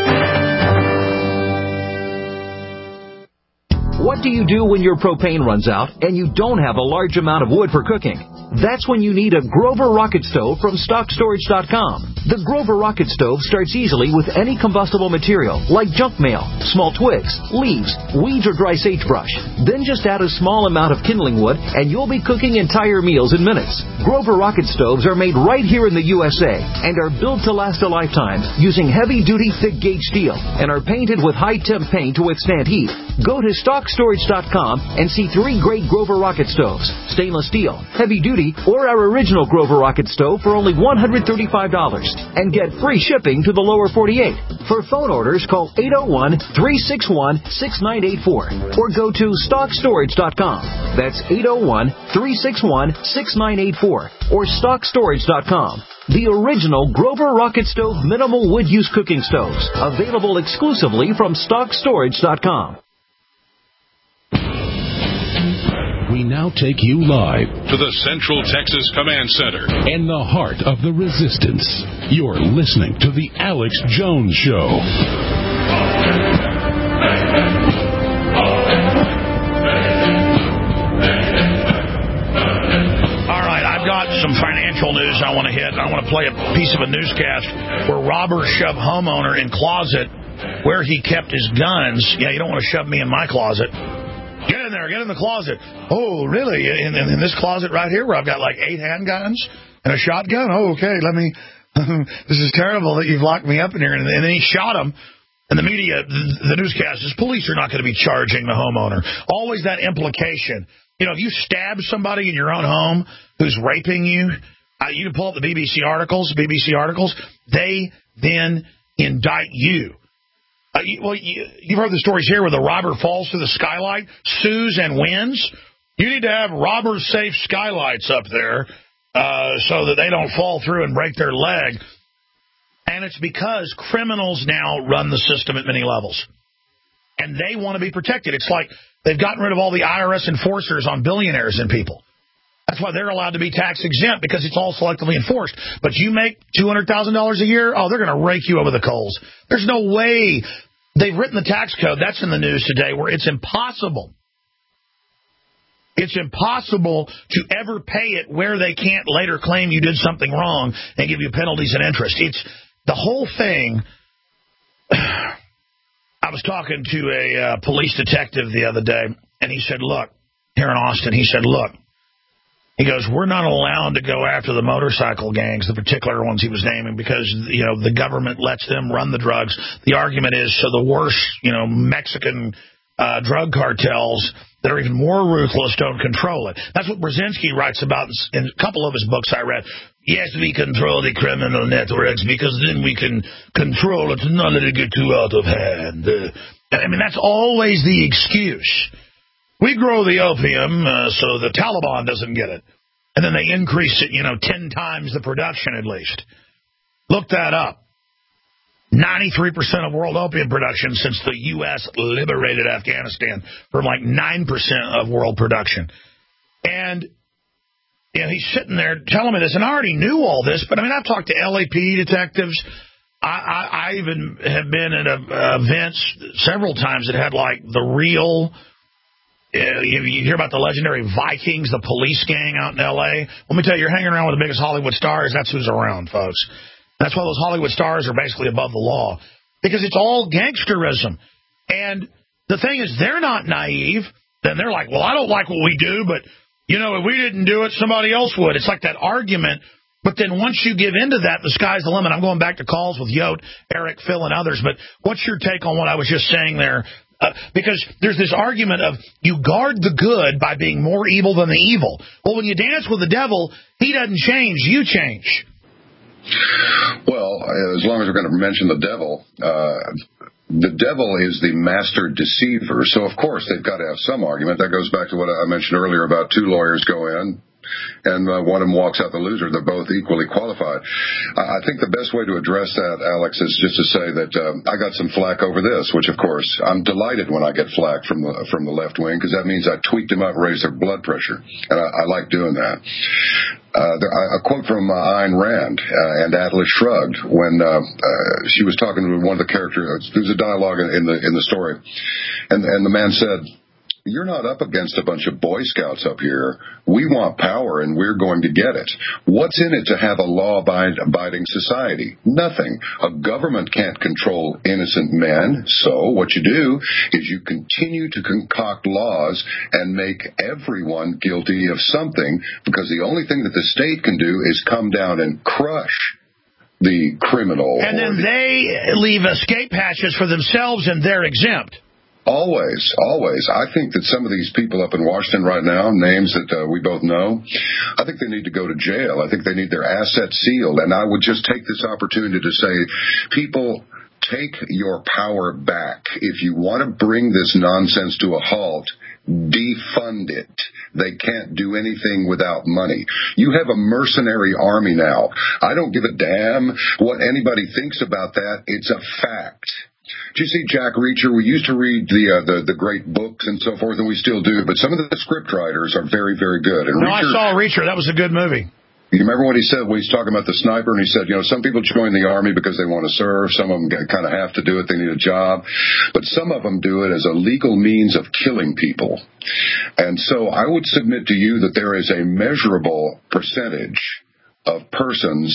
Speaker 12: What do you do when your propane runs out and you don't have a large amount of wood for cooking? That's when you need a Grover Rocket Stove from stock storage dot com. The Grover Rocket Stove starts easily with any combustible material like junk mail, small twigs, leaves, weeds, or dry sagebrush. Then just add a small amount of kindling wood and you'll be cooking entire meals in minutes. Grover Rocket Stoves are made right here in the U S A and are built to last a lifetime using heavy-duty thick-gauge steel and are painted with high-temp paint to withstand heat. Go to stock storage dot com and see three great Grover Rocket Stoves, stainless steel, heavy-duty, or our original Grover Rocket Stove for only one hundred thirty-five dollars and get free shipping to the lower forty-eight. For phone orders, call eight oh one, three six one, six nine eight four or go to stock storage dot com. That's eight oh one, three six one, six nine eight four or stock storage dot com. The original Grover Rocket Stove minimal wood use cooking stoves, available exclusively from stock storage dot com.
Speaker 8: We now take you live to the Central Texas Command Center in the heart of the resistance. You're listening to The Alex Jones Show.
Speaker 2: All right, I've got some financial news I want to hit. I want to play a piece of a newscast where robbers shove homeowner in closet where he kept his guns. Yeah, you don't want to shove me in my closet. Get in there, get in the closet. Oh, really? In, in, in this closet right here where I've got like eight handguns and a shotgun? Oh, okay, let me, this is terrible that you've locked me up in here. And, and then he shot him. And the media, the, the newscast is, police are not going to be charging the homeowner. Always that implication. You know, if you stab somebody in your own home who's raping you, uh, you can pull up the B B C articles, B B C articles, they then indict you. Uh, you, well, you, you've heard the stories here where the robber falls through the skylight, sues and wins. You need to have robber-safe skylights up there uh, so that they don't fall through and break their leg. And it's because criminals now run the system at many levels. And they want to be protected. It's like they've gotten rid of all the I R S enforcers on billionaires and people. That's why they're allowed to be tax exempt, because it's all selectively enforced. But you make two hundred thousand dollars a year, oh, they're going to rake you over the coals. There's no way. They've written the tax code. That's in the news today, where it's impossible. It's impossible to ever pay it where they can't later claim you did something wrong and give you penalties and interest. It's the whole thing. I was talking to a uh, police detective the other day, and he said, look, here in Austin, he said, look, he goes, we're not allowed to go after the motorcycle gangs, the particular ones he was naming, because, you know, the government lets them run the drugs. The argument is, so the worst, you know, Mexican uh, drug cartels that are even more ruthless don't control it. That's what Brzezinski writes about in a couple of his books I read. Yes, we control the criminal networks because then we can control it and not let it get too out of hand. Uh, I mean, that's always the excuse. We grow the opium uh, so the Taliban doesn't get it. And then they increase it, you know, ten times the production at least. Look that up. ninety-three percent of world opium production since the U S liberated Afghanistan from like nine percent of world production. And, you know, he's sitting there telling me this, and I already knew all this, but I mean, I've talked to L A P D detectives. I, I, I even have been at a, uh, events several times that had like the real... Uh, you, you hear about the legendary Vikings, the police gang out in L A. Let me tell you, you're hanging around with the biggest Hollywood stars. That's who's around, folks. That's why those Hollywood stars are basically above the law, because it's all gangsterism. And the thing is, they're not naive. Then they're like, well, I don't like what we do, but, you know, if we didn't do it, somebody else would. It's like that argument. But then once you give into that, the sky's the limit. I'm going back to calls with Yote, Eric, Phil, and others. But what's your take on what I was just saying there? Uh, because there's this argument of you guard the good by being more evil than the evil. Well, when you dance with the devil, he doesn't change, you change.
Speaker 4: Well, as long as we're going to mention the devil, uh, the devil is the master deceiver. So, of course, they've got to have some argument. That goes back to what I mentioned earlier about two lawyers go in, and uh, one of them walks out the loser. They're both equally qualified. I think the best way to address that, Alex, is just to say that um, I got some flack over this, which, of course, I'm delighted when I get flack from the from the left wing, because that means I tweaked them out and raised their blood pressure, and I, I like doing that. Uh, there, a quote from uh, Ayn Rand uh, and Atlas Shrugged, when uh, uh, she was talking to one of the characters. There's a dialogue in, in the in the story, and and the man said, "You're not up against a bunch of Boy Scouts up here. We want power, and we're going to get it. What's in it to have a law-abiding society? Nothing. A government can't control innocent men, so what you do is you continue to concoct laws and make everyone guilty of something, because the only thing that the state can do is come down and crush the criminal."
Speaker 2: And then the- they leave escape hatches for themselves, and they're exempt.
Speaker 4: Always, always. I think that some of these people up in Washington right now, names that uh, we both know, I think they need to go to jail. I think they need their assets sealed. And I would just take this opportunity to say, people, take your power back. If you want to bring this nonsense to a halt, defund it. They can't do anything without money. You have a mercenary army now. I don't give a damn what anybody thinks about that. It's a fact. Did you see Jack Reacher? We used to read the, uh, the the great books and so forth, and we still do, but some of the script writers are very, very good. And
Speaker 2: no,
Speaker 4: Reacher,
Speaker 2: I saw Reacher. That was a good movie.
Speaker 4: You remember what he said when he's talking about the sniper, and he said, you know, some people join the Army because they want to serve. Some of them kind of have to do it. They need a job. But some of them do it as a legal means of killing people. And so I would submit to you that there is a measurable percentage of persons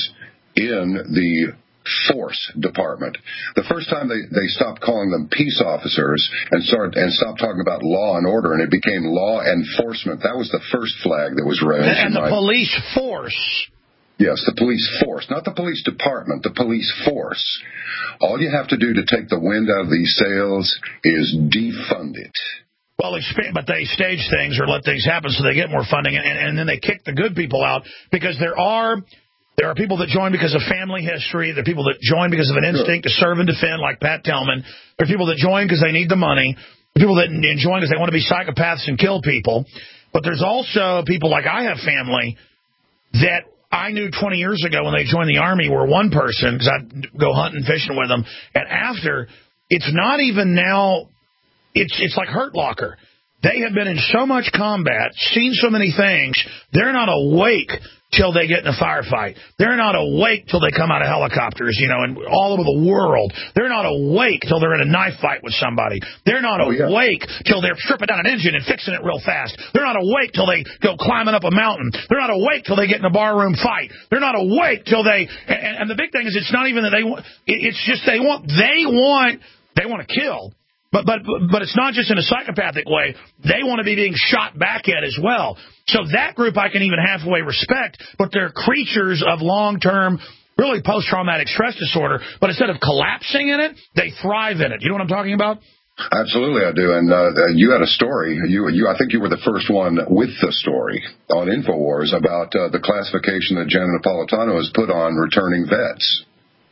Speaker 4: in the Force Department. The first time they, they stopped calling them peace officers and started and stopped talking about law and order, and it became law enforcement. That was the first flag that was raised.
Speaker 2: And the police force.
Speaker 4: Yes, the police force, not the police department, the police force. All you have to do to take the wind out of these sails is defund it.
Speaker 2: Well, but they stage things or let things happen so they get more funding, and, and then they kick the good people out, because there are... There are people that join because of family history. There are people that join because of an instinct to serve and defend, like Pat Tellman. There are people that join because they need the money. There are people that join because they want to be psychopaths and kill people. But there's also people like I have family that I knew twenty years ago when they joined the Army were one person, because I'd go hunting, fishing with them. And after, it's not even now, it's it's like Hurt Locker. They have been in so much combat, seen so many things, they're not awake till they get in a firefight. They're not awake till they come out of helicopters, you know, and all over the world. They're not awake till they're in a knife fight with somebody. They're not oh, awake yeah. till they're stripping down an engine and fixing it real fast. They're not awake till they go climbing up a mountain. They're not awake till they get in a barroom fight. They're not awake till they, and, and the big thing is it's not even that they want, it's just they want, they want, they want to kill. But but but it's not just in a psychopathic way. They want to be being shot back at as well. So that group I can even halfway respect, but they're creatures of long-term, really post-traumatic stress disorder. But instead of collapsing in it, they thrive in it. You know what I'm talking about?
Speaker 4: Absolutely, I do. And uh, you had a story. You, you, I think you were the first one with the story on InfoWars about uh, the classification that Janet Napolitano has put on returning vets.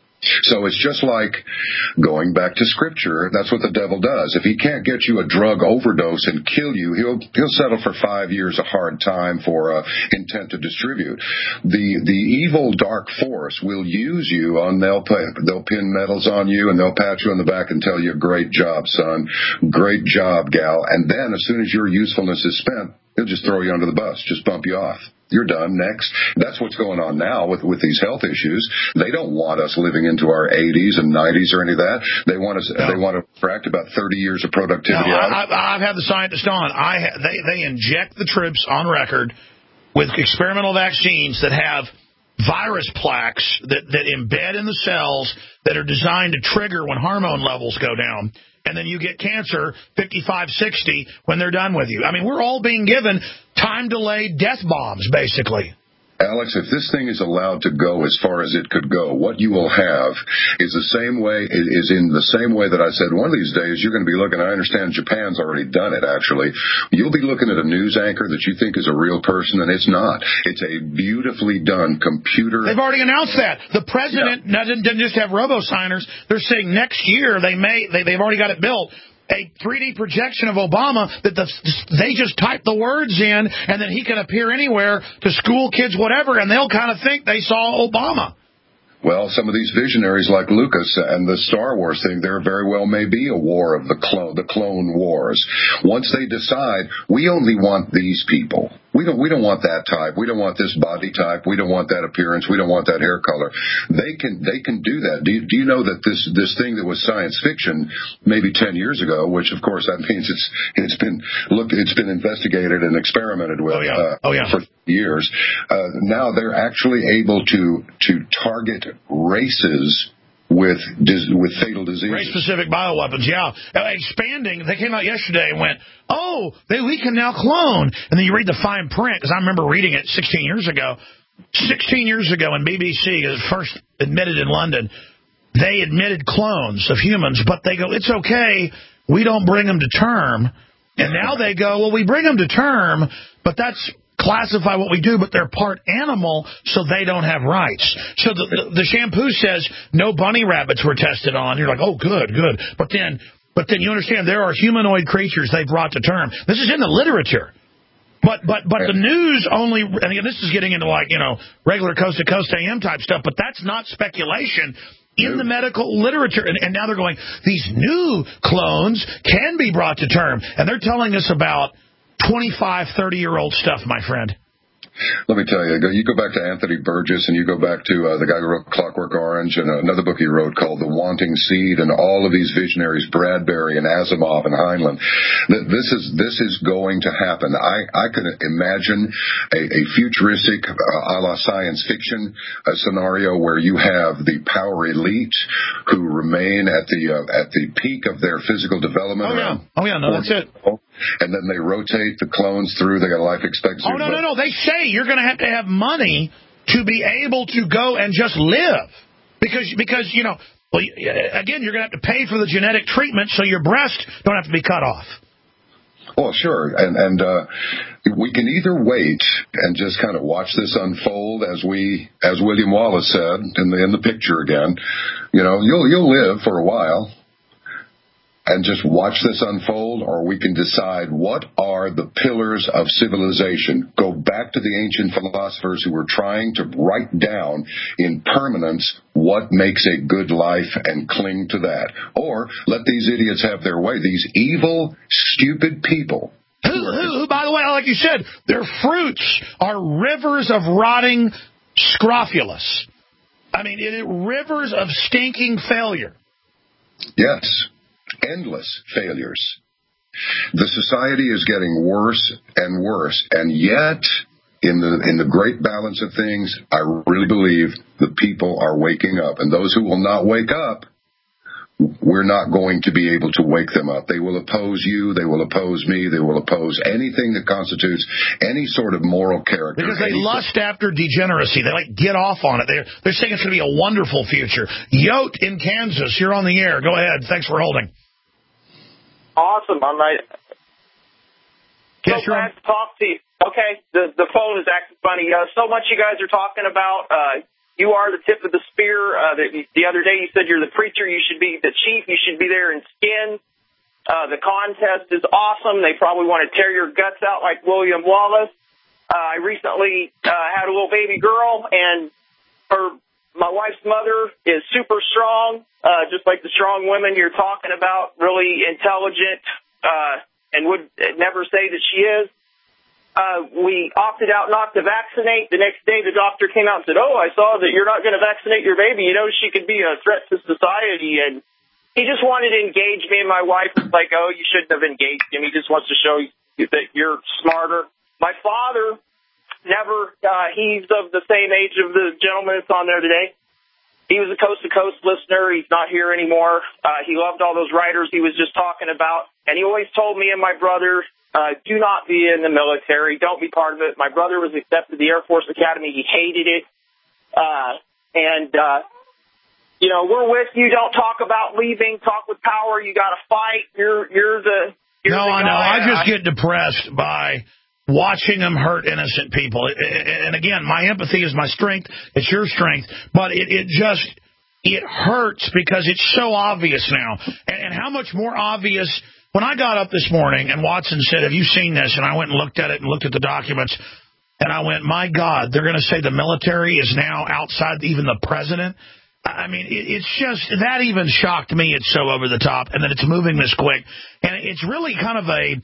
Speaker 4: So it's just like going back to Scripture. That's what the devil does. If he can't get you a drug overdose and kill you, he'll he'll settle for five years of hard time for uh, intent to distribute. The the evil dark force will use you, and they'll they'll pin medals on you, and they'll pat you on the back and tell you, "Great job, son. Great job, gal." And then as soon as your usefulness is spent, he'll just throw you under the bus, just bump you off. You're done. Next. That's what's going on now with, with these health issues. They don't want us living into our eighties and nineties or any of that. They want us. No. They want to extract about thirty years of productivity.
Speaker 2: No,
Speaker 4: out.
Speaker 2: I, I've had the scientists on. I ha- they they inject the troops on record with experimental vaccines that have virus plaques that, that embed in the cells that are designed to trigger when hormone levels go down. And then you get cancer fifty-five, sixty when they're done with you. I mean, we're all being given time-delayed death bombs, basically.
Speaker 4: Alex, if this thing is allowed to go as far as it could go, what you will have is the same way, is in the same way that I said one of these days you're going to be looking, I understand Japan's already done it, actually. You'll be looking at a news anchor that you think is a real person, and it's not. It's a beautifully done computer.
Speaker 2: They've already announced that. The president yeah. doesn't, doesn't just have robo-signers. They're saying next year they may, they, they've already got it built. A three D projection of Obama that the, they just type the words in, and then he can appear anywhere to school kids, whatever, and they'll kind of think they saw Obama.
Speaker 4: Well, some of these visionaries like Lucas and the Star Wars thing, there very well may be a war of the clone, the clone wars. Once they decide, we only want these people. We don't, we don't want that type. We don't want this body type. We don't want that appearance. We don't want that hair color. They can, they can do that. Do you, do you know that this, this thing that was science fiction maybe ten years ago, which of course that means it's, it's been, look, it's been investigated and experimented with,
Speaker 2: oh, yeah.
Speaker 4: uh,
Speaker 2: Oh, yeah.
Speaker 4: for years. Uh, now they're actually able to, to target races with with fatal diseases.
Speaker 2: Race-specific bioweapons, yeah. Uh, expanding, they came out yesterday and went, oh, they, we can now clone. And then you read the fine print, because I remember reading it sixteen years ago. sixteen years ago in B B C, it was first admitted in London, they admitted clones of humans, but they go, it's okay, we don't bring them to term. And now they go, well, we bring them to term, but that's classify what we do, but they're part animal, so they don't have rights. So the, the, the shampoo says no bunny rabbits were tested on. You're like, oh, good, good. But then, but then you understand there are humanoid creatures they brought to term. This is in the literature. But but but the news only, and again, this is getting into like, you know, regular coast-to-coast A M type stuff, but that's not speculation in the medical literature. And, and now they're going, these new clones can be brought to term. And they're telling us about twenty-five, thirty-year-old stuff, my friend.
Speaker 4: Let me tell you, you go back to Anthony Burgess and you go back to uh, the guy who wrote Clockwork Orange and another book he wrote called The Wanting Seed, and all of these visionaries, Bradbury and Asimov and Heinlein. This is this is going to happen. I, I can imagine a, a futuristic, uh, a la science fiction uh, scenario where you have the power elite who remain at the uh, at the peak of their physical development.
Speaker 2: Oh, yeah. Oh, yeah, no, that's it.
Speaker 4: And then they rotate the clones through. They got a life expectancy.
Speaker 2: Oh, no, no, no. They say you're going to have to have money to be able to go and just live. Because, because you know, well, again, you're going to have to pay for the genetic treatment so your breasts don't have to be cut off.
Speaker 4: Well, sure. And, and uh, we can either wait and just kind of watch this unfold as we, as William Wallace said in the, in the picture again, you know, you'll, you'll live for a while and just watch this unfold, or we can decide what are the pillars of civilization. Go back to the ancient philosophers who were trying to write down in permanence what makes a good life and cling to that. Or let these idiots have their way. These evil, stupid people
Speaker 2: Who, who, who, by the way, like you said, their fruits are rivers of rotting scrofulous. I mean, it, it, rivers of stinking failure.
Speaker 4: Yes, endless failures. The society is getting worse and worse, and yet, in the in the great balance of things, I really believe the people are waking up, and those who will not wake up, we're not going to be able to wake them up. They will oppose you. They will oppose me. They will oppose anything that constitutes any sort of moral character.
Speaker 2: Because they
Speaker 4: anything.
Speaker 2: lust after degeneracy. They, like, get off on it. They're, they're saying it's going to be a wonderful future. Yote in Kansas, you're on the air. Go ahead. Thanks for holding.
Speaker 13: Awesome. I'm right.
Speaker 2: Yes,
Speaker 13: so glad to talk to you. Okay, the, the phone is acting funny. Uh, so much you guys are talking about... Uh, You are the tip of the spear. Uh, the, the other day you said you're the preacher. You should be the chief. You should be there in skin. Uh, the contest is awesome. They probably want to tear your guts out like William Wallace. Uh, I recently uh, had a little baby girl, and her, my wife's mother is super strong, uh, just like the strong women you're talking about, really intelligent, uh, and would never say that she is. Uh, we opted out not to vaccinate. The next day, the doctor came out and said, oh, I saw that you're not going to vaccinate your baby. You know, she could be a threat to society. And he just wanted to engage me and my wife. It's like, oh, you shouldn't have engaged him. He just wants to show you that you're smarter. My father never, uh, he's of the same age of the gentleman that's on there today. He was a coast-to-coast listener. He's not here anymore. Uh, he loved all those writers he was just talking about. And he always told me and my brother, Uh, do not be in the military. Don't be part of it. My brother was accepted to the Air Force Academy. He hated it. Uh, and, uh, you know, we're with you. Don't talk about leaving. Talk with power. You got to fight. You're, you're the, you're
Speaker 2: No,
Speaker 13: the
Speaker 2: I know.
Speaker 13: guy.
Speaker 2: I just get depressed by watching them hurt innocent people. And again, my empathy is my strength. It's your strength. But it, it just, it hurts because it's so obvious now. And, and how much more obvious. When I got up this morning and Watson said, have you seen this? And I went and looked at it and looked at the documents. And I went, my God, they're going to say the military is now outside even the president. I mean, it, it's just, that even shocked me. It's so over the top. And that it's moving this quick. And it's really kind of a,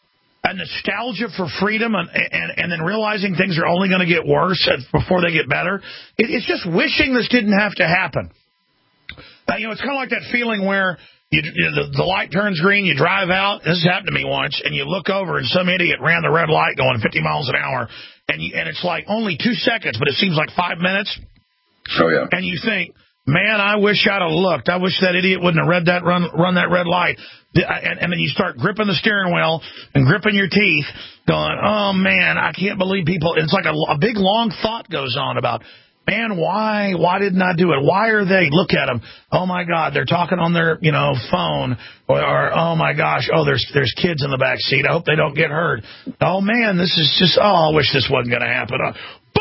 Speaker 2: a nostalgia for freedom and, and, and then realizing things are only going to get worse before they get better. It, it's just wishing this didn't have to happen. Uh, you know, it's kind of like that feeling where You, you, the, the light turns green, you drive out. This has happened to me once, and you look over, and some idiot ran the red light going fifty miles an hour, and you, and it's like only two seconds, but it seems like five minutes.
Speaker 4: Oh, yeah.
Speaker 2: And you think, man, I wish I'd have looked. I wish that idiot wouldn't have read that run, run that red light. And, and then you start gripping the steering wheel and gripping your teeth, going, oh, man, I can't believe people. It's like a, a big, long thought goes on about, man, why? Why didn't I do it? Why are they? Look at them. Oh, my God, they're talking on their, you know, phone. Or, or, oh, my gosh, oh, there's there's kids in the back seat. I hope they don't get hurt. Oh, man, this is just, oh, I wish this wasn't going to happen. Oh,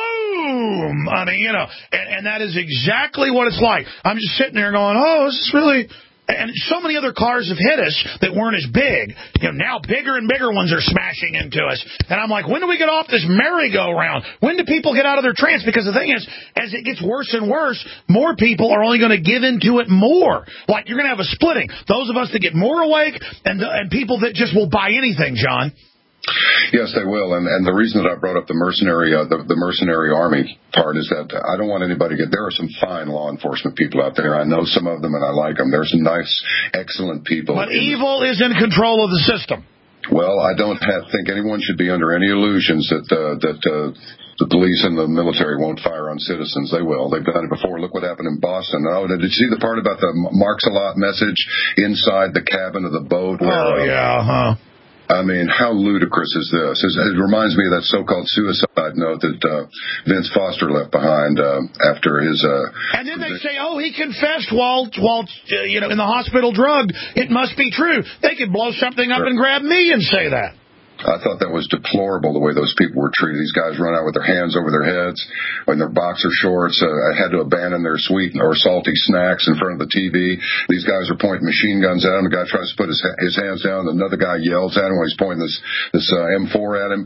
Speaker 2: boom! I mean, you know, and, and that is exactly what it's like. I'm just sitting there going, oh, this is really... And so many other cars have hit us that weren't as big. You know, now bigger and bigger ones are smashing into us. And I'm like, when do we get off this merry-go-round? When do people get out of their trance? Because the thing is, as it gets worse and worse, more people are only going to give into it more. Like, you're going to have a splitting. Those of us that get more awake and the, and people that just will buy anything, John.
Speaker 4: Yes, they will, and and the reason that I brought up the mercenary uh, the, the mercenary army part is that I don't want anybody to get. There are some fine law enforcement people out there. I know some of them, and I like them. There's some nice, excellent people.
Speaker 2: But evil is in control of the system.
Speaker 4: Well, I don't have, think anyone should be under any illusions that uh, that uh, the police and the military won't fire on citizens. They will. They've done it before. Look what happened in Boston. Oh, did you see the part about the Marks a Lot message inside the cabin of the boat? Where,
Speaker 2: oh, yeah, huh?
Speaker 4: I mean, how ludicrous is this? It reminds me of that so-called suicide note that uh, Vince Foster left behind uh, after his... Uh,
Speaker 2: and then they say, oh, he confessed while, while uh, you know, in the hospital drugged. It must be true. They could blow something up and grab me and say that.
Speaker 4: I thought that was deplorable, the way those people were treated. These guys run out with their hands over their heads in their boxer shorts, uh, had to abandon their sweet or salty snacks in front of the T V. These guys are pointing machine guns at him. The guy tries to put his, his hands down. Another guy yells at him while he's pointing this, this uh, M four at him.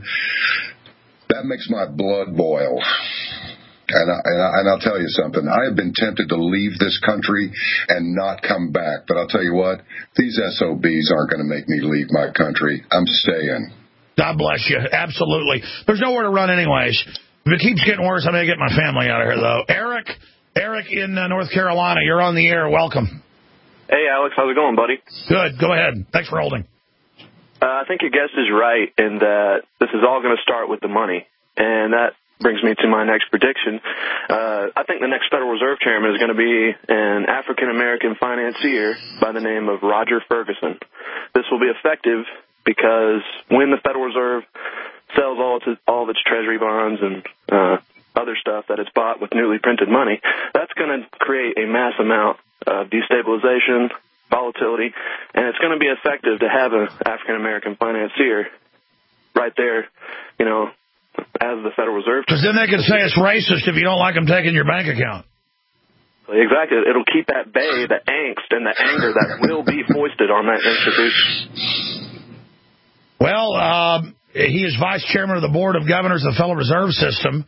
Speaker 4: That makes my blood boil. And, I, and, I, and I'll tell you something. I have been tempted to leave this country and not come back. But I'll tell you what, these S O Bs aren't going to make me leave my country. I'm staying.
Speaker 2: God bless you. Absolutely. There's nowhere to run anyways. If it keeps getting worse, I'm going to get my family out of here, though. Eric, Eric in uh, North Carolina, you're on the air. Welcome.
Speaker 14: Hey, Alex. How's it going, buddy?
Speaker 2: Good. Go ahead. Thanks for holding.
Speaker 14: Uh, I think your guest is right in that this is all going to start with the money, and that brings me to my next prediction. Uh, I think the next Federal Reserve Chairman is going to be an African-American financier by the name of Roger Ferguson. This will be effective because when the Federal Reserve sells all of its, all of its treasury bonds and uh, other stuff that it's bought with newly printed money, that's going to create a mass amount of destabilization, volatility, and it's going to be effective to have an African-American financier right there, you know, as the Federal Reserve.
Speaker 2: Because then they can say it's racist if you don't like them taking your bank account.
Speaker 14: Exactly. It'll keep at bay the angst and the anger that will be foisted on that institution.
Speaker 2: Well, uh, he is vice chairman of the board of governors of the Federal Reserve System.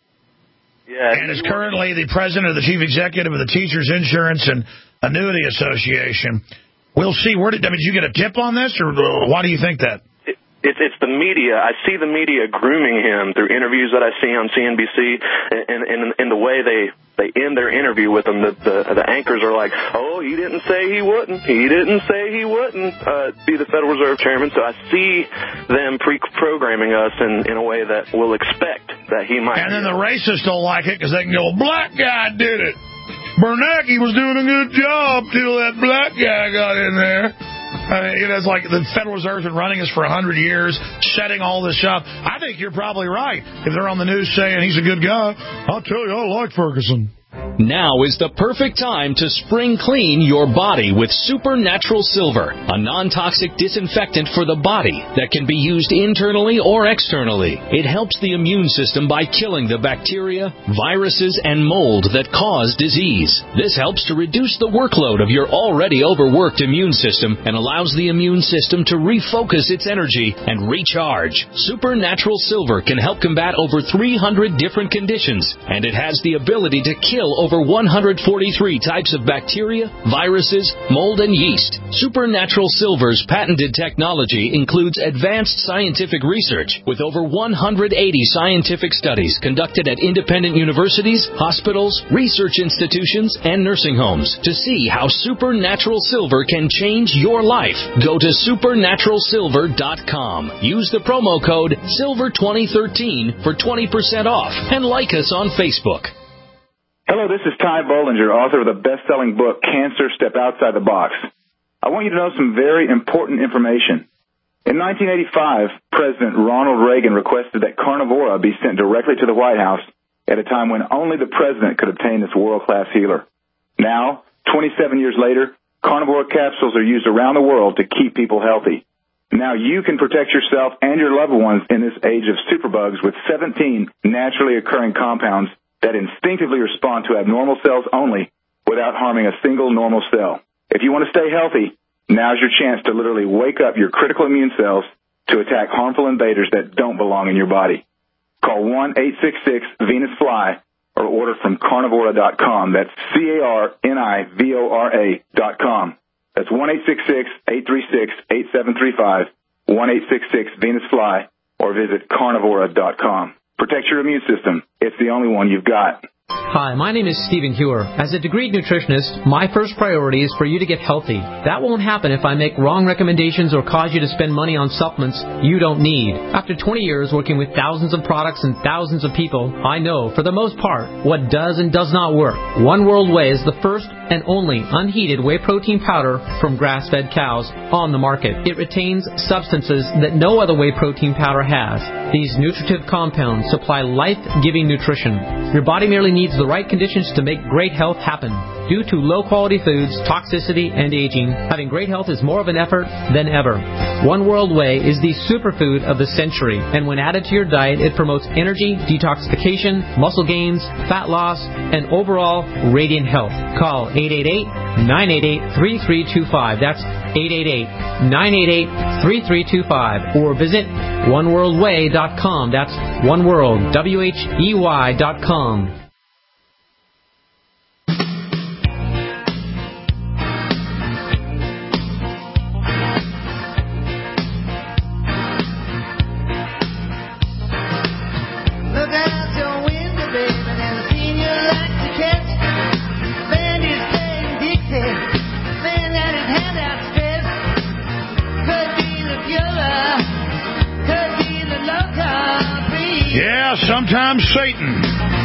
Speaker 14: Yeah,
Speaker 2: and is currently the president of the chief executive of the Teachers Insurance and Annuity Association. We'll see. Where did, I mean, did you get a tip on this, or why do you think that?
Speaker 14: It, it's it's the media. I see the media grooming him through interviews that I see on C N B C, and in and the way they, they end their interview with him. The, the the anchors are like, "Oh, he didn't say he wouldn't. He didn't say he wouldn't uh, be the Federal Reserve Chairman." So I see them pre-programming us in, in a way that we'll expect that he might.
Speaker 2: And then the racists don't like it because they can go, "Black guy did it. Bernanke was doing a good job till that black guy got in there." I mean, you know, it's like the Federal Reserve's been running us for a hundred years, setting all this up. I think you're probably right. If they're on the news saying he's a good guy, I'll tell you, I like Ferguson.
Speaker 15: Now is the perfect time to spring clean your body with Supernatural Silver, a non-toxic disinfectant for the body that can be used internally or externally. It helps the immune system by killing the bacteria, viruses, and mold that cause disease. This helps to reduce the workload of your already overworked immune system and allows the immune system to refocus its energy and recharge. Supernatural Silver can help combat over three hundred different conditions, and it has the ability to kill over one hundred forty-three types of bacteria, viruses, mold, and yeast. Supernatural Silver's patented technology includes advanced scientific research with over one hundred eighty scientific studies conducted at independent universities, hospitals, research institutions, and nursing homes to see how Supernatural Silver can change your life. Go to supernatural silver dot com. Use the promo code silver twenty thirteen for twenty percent off and like us on Facebook.
Speaker 16: Hello, this is Ty Bollinger, author of the best-selling book, Cancer, Step Outside the Box. I want you to know some very important information. In nineteen eighty-five, President Ronald Reagan requested that Carnivora be sent directly to the White House at a time when only the president could obtain this world-class healer. Now, twenty-seven years later, Carnivora capsules are used around the world to keep people healthy. Now you can protect yourself and your loved ones in this age of superbugs with seventeen naturally occurring compounds that instinctively respond to abnormal cells only without harming a single normal cell. If you want to stay healthy, now's your chance to literally wake up your critical immune cells to attack harmful invaders that don't belong in your body. Call one eight six six Venus Fly or order from carnivora dot com. That's C A R N I V O R A dot com. That's one eight six six, eight three six, eight seven three five, one eight six six Venus Fly, or visit carnivora dot com. Protect your immune system. It's the only one you've got.
Speaker 17: Hi, my name is Stephen Hewer. As a degreed nutritionist, my first priority is for you to get healthy. That won't happen if I make wrong recommendations or cause you to spend money on supplements you don't need. After twenty years working with thousands of products and thousands of people, I know, for the most part, what does and does not work. One World Whey is the first and only unheated whey protein powder from grass-fed cows on the market. It retains substances that no other whey protein powder has. These nutritive compounds supply life-giving nutrition. Your body merely needs the right conditions to make great health happen. Due to low-quality foods, toxicity, and aging, having great health is more of an effort than ever. One World Whey is the superfood of the century, and when added to your diet, it promotes energy, detoxification, muscle gains, fat loss, and overall radiant health. Call eight eight eight, nine eight eight, three three two five. That's eight eight eight, nine eight eight, three three two five. Or visit one world whey dot com. That's oneworld, W H E Y dot com.
Speaker 2: Yeah, sometimes Satan.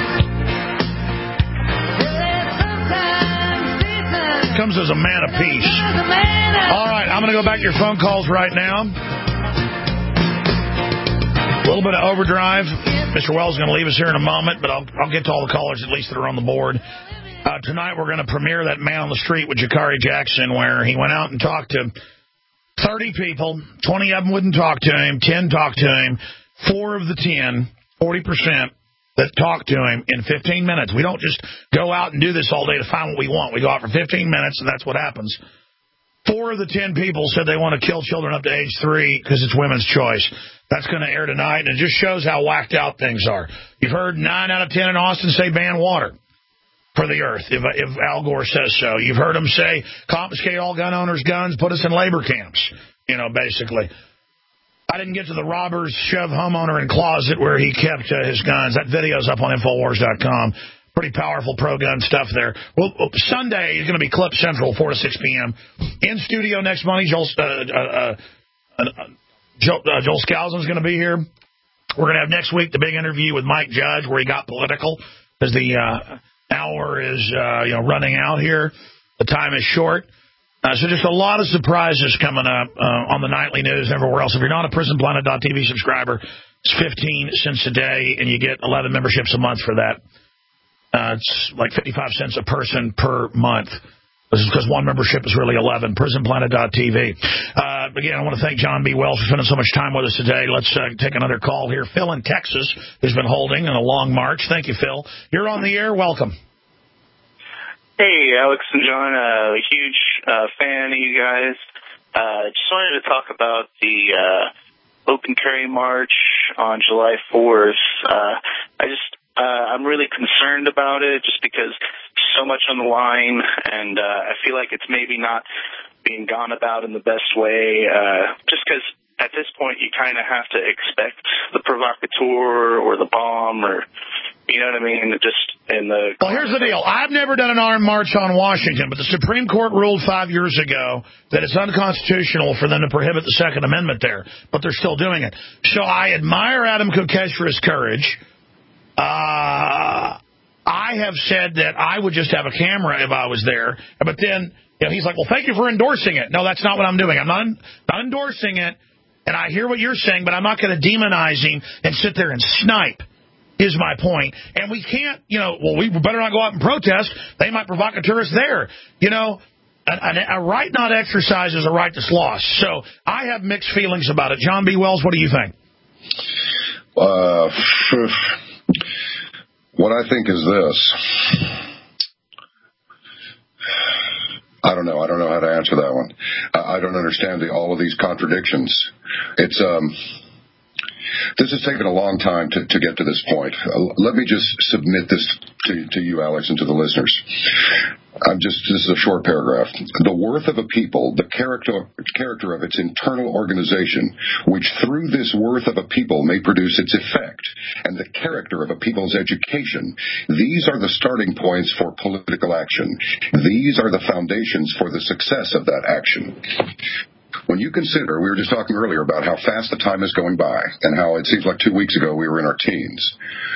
Speaker 2: Comes as a man of peace. All right, I'm going to go back to your phone calls right now. A little bit of overdrive. Mister Wells is going to leave us here in a moment, but I'll, I'll get to all the callers, at least that are on the board. Uh, tonight we're going to premiere that Man on the Street with Jakari Jackson, where he went out and talked to thirty people. twenty of them wouldn't talk to him. ten talked to him. Four of the ten, forty percent, that talk to him in fifteen minutes. We don't just go out and do this all day to find what we want. We go out for fifteen minutes, and that's what happens. Four of the ten people said they want to kill children up to age three because it's women's choice. That's going to air tonight, and it just shows how whacked out things are. You've heard nine out of ten in Austin say ban water for the earth, if, if Al Gore says so. You've heard them say confiscate all gun owners' guns, put us in labor camps, you know, basically. I didn't get to the robbers shove homeowner in closet where he kept uh, his guns. That video's up on Infowars dot com. Pretty powerful pro-gun stuff there. Well, Sunday is going to be Clip Central, four to six p.m. In studio next Monday, Joel, uh, uh, uh, Joel, uh, Joel Skousen's going to be here. We're going to have next week the big interview with Mike Judge where he got political because the uh, hour is uh, you know running out here. The time is short. Uh, so just a lot of surprises coming up uh, on the nightly news and everywhere else. If you're not a prison planet dot t v subscriber, it's fifteen cents a day, and you get eleven memberships a month for that. Uh, it's like fifty-five cents a person per month. This is because one membership is really eleven. prison planet dot t v. Uh, again, I want to thank John B. Wells for spending so much time with us today. Let's uh, take another call here. Phil in Texas has been holding in a long march. Thank you, Phil. You're on the air. Welcome.
Speaker 18: Hey, Alex and John, a uh, huge uh, fan of you guys. Uh, just wanted to talk about the uh, Open Carry March on July fourth. Uh, I just, uh, I'm really concerned about it just because so much on the line, and uh, I feel like it's maybe not being gone about in the best way, uh, just because at this point you kind of have to expect the provocateur or the bomb or... You know what I mean? Just in the...
Speaker 2: Well, here's the deal. I've never done an armed march on Washington, but the Supreme Court ruled five years ago that it's unconstitutional for them to prohibit the Second Amendment there, but they're still doing it. So I admire Adam Kokesh for his courage. Uh, I have said that I would just have a camera if I was there, but then you know, he's like, well, thank you for endorsing it. No, that's not what I'm doing. I'm not, not endorsing it, and I hear what you're saying, but I'm not going to demonize him and sit there and snipe. Is my point. And we can't, you know, well, we better not go out and protest. They might provocateur us there. You know, a, a, a right not exercised is a right that's lost. So I have mixed feelings about it. John B. Wells, what do you think?
Speaker 4: Uh, what I think is this. I don't know. I don't know how to answer that one. I, I don't understand the, all of these contradictions. It's, um... This has taken a long time to, to get to this point. Uh, let me just submit this to, to you, Alex, and to the listeners. I'm just, this is a short paragraph. The worth of a people, the character, character of its internal organization, which through this worth of a people may produce its effect, and the character of a people's education, these are the starting points for political action. These are the foundations for the success of that action. When you consider, we were just talking earlier about how fast the time is going by and how it seems like two weeks ago we were in our teens.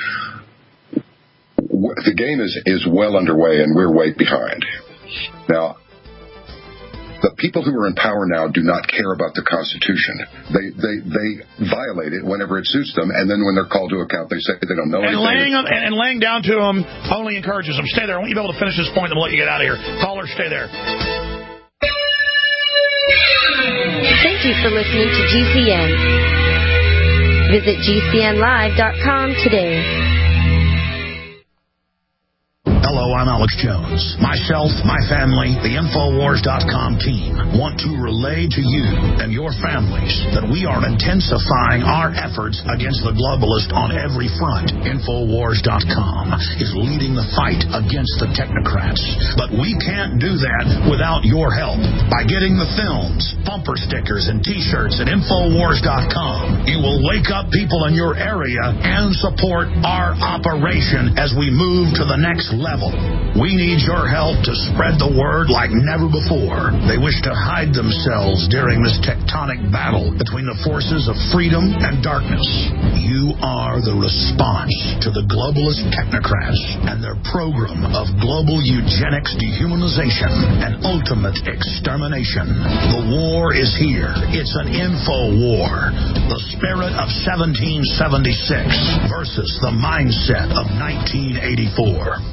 Speaker 4: The game is, is well underway and we're way behind. Now, the people who are in power now do not care about the Constitution. They they, they violate it whenever it suits them, and then when they're called to account, they say they don't know
Speaker 2: and
Speaker 4: anything.
Speaker 2: Laying them, and laying down to them only encourages them. Stay there. I want you to be able to finish this point, and we'll let you get out of here. Caller, stay there.
Speaker 19: Thank you for listening to G C N. Visit G C N live dot com today.
Speaker 2: Hello, I'm Alex Jones. Myself, my family, the Infowars dot com team want to relay to you and your families that we are intensifying our efforts against the globalist on every front. Infowars dot com is leading the fight against the technocrats. But we can't do that without your help. By getting the films, bumper stickers, and T-shirts at Infowars dot com, you will wake up people in your area and support our operation as we move to the next level. devil. We need your help to spread the word like never before. They wish to hide themselves during this tectonic battle between the forces of freedom and darkness. You are the response to the globalist technocrats and their program of global eugenics, dehumanization, and ultimate extermination. The war is here. It's an info war. The spirit of seventeen seventy-six versus the mindset of nineteen eighty-four.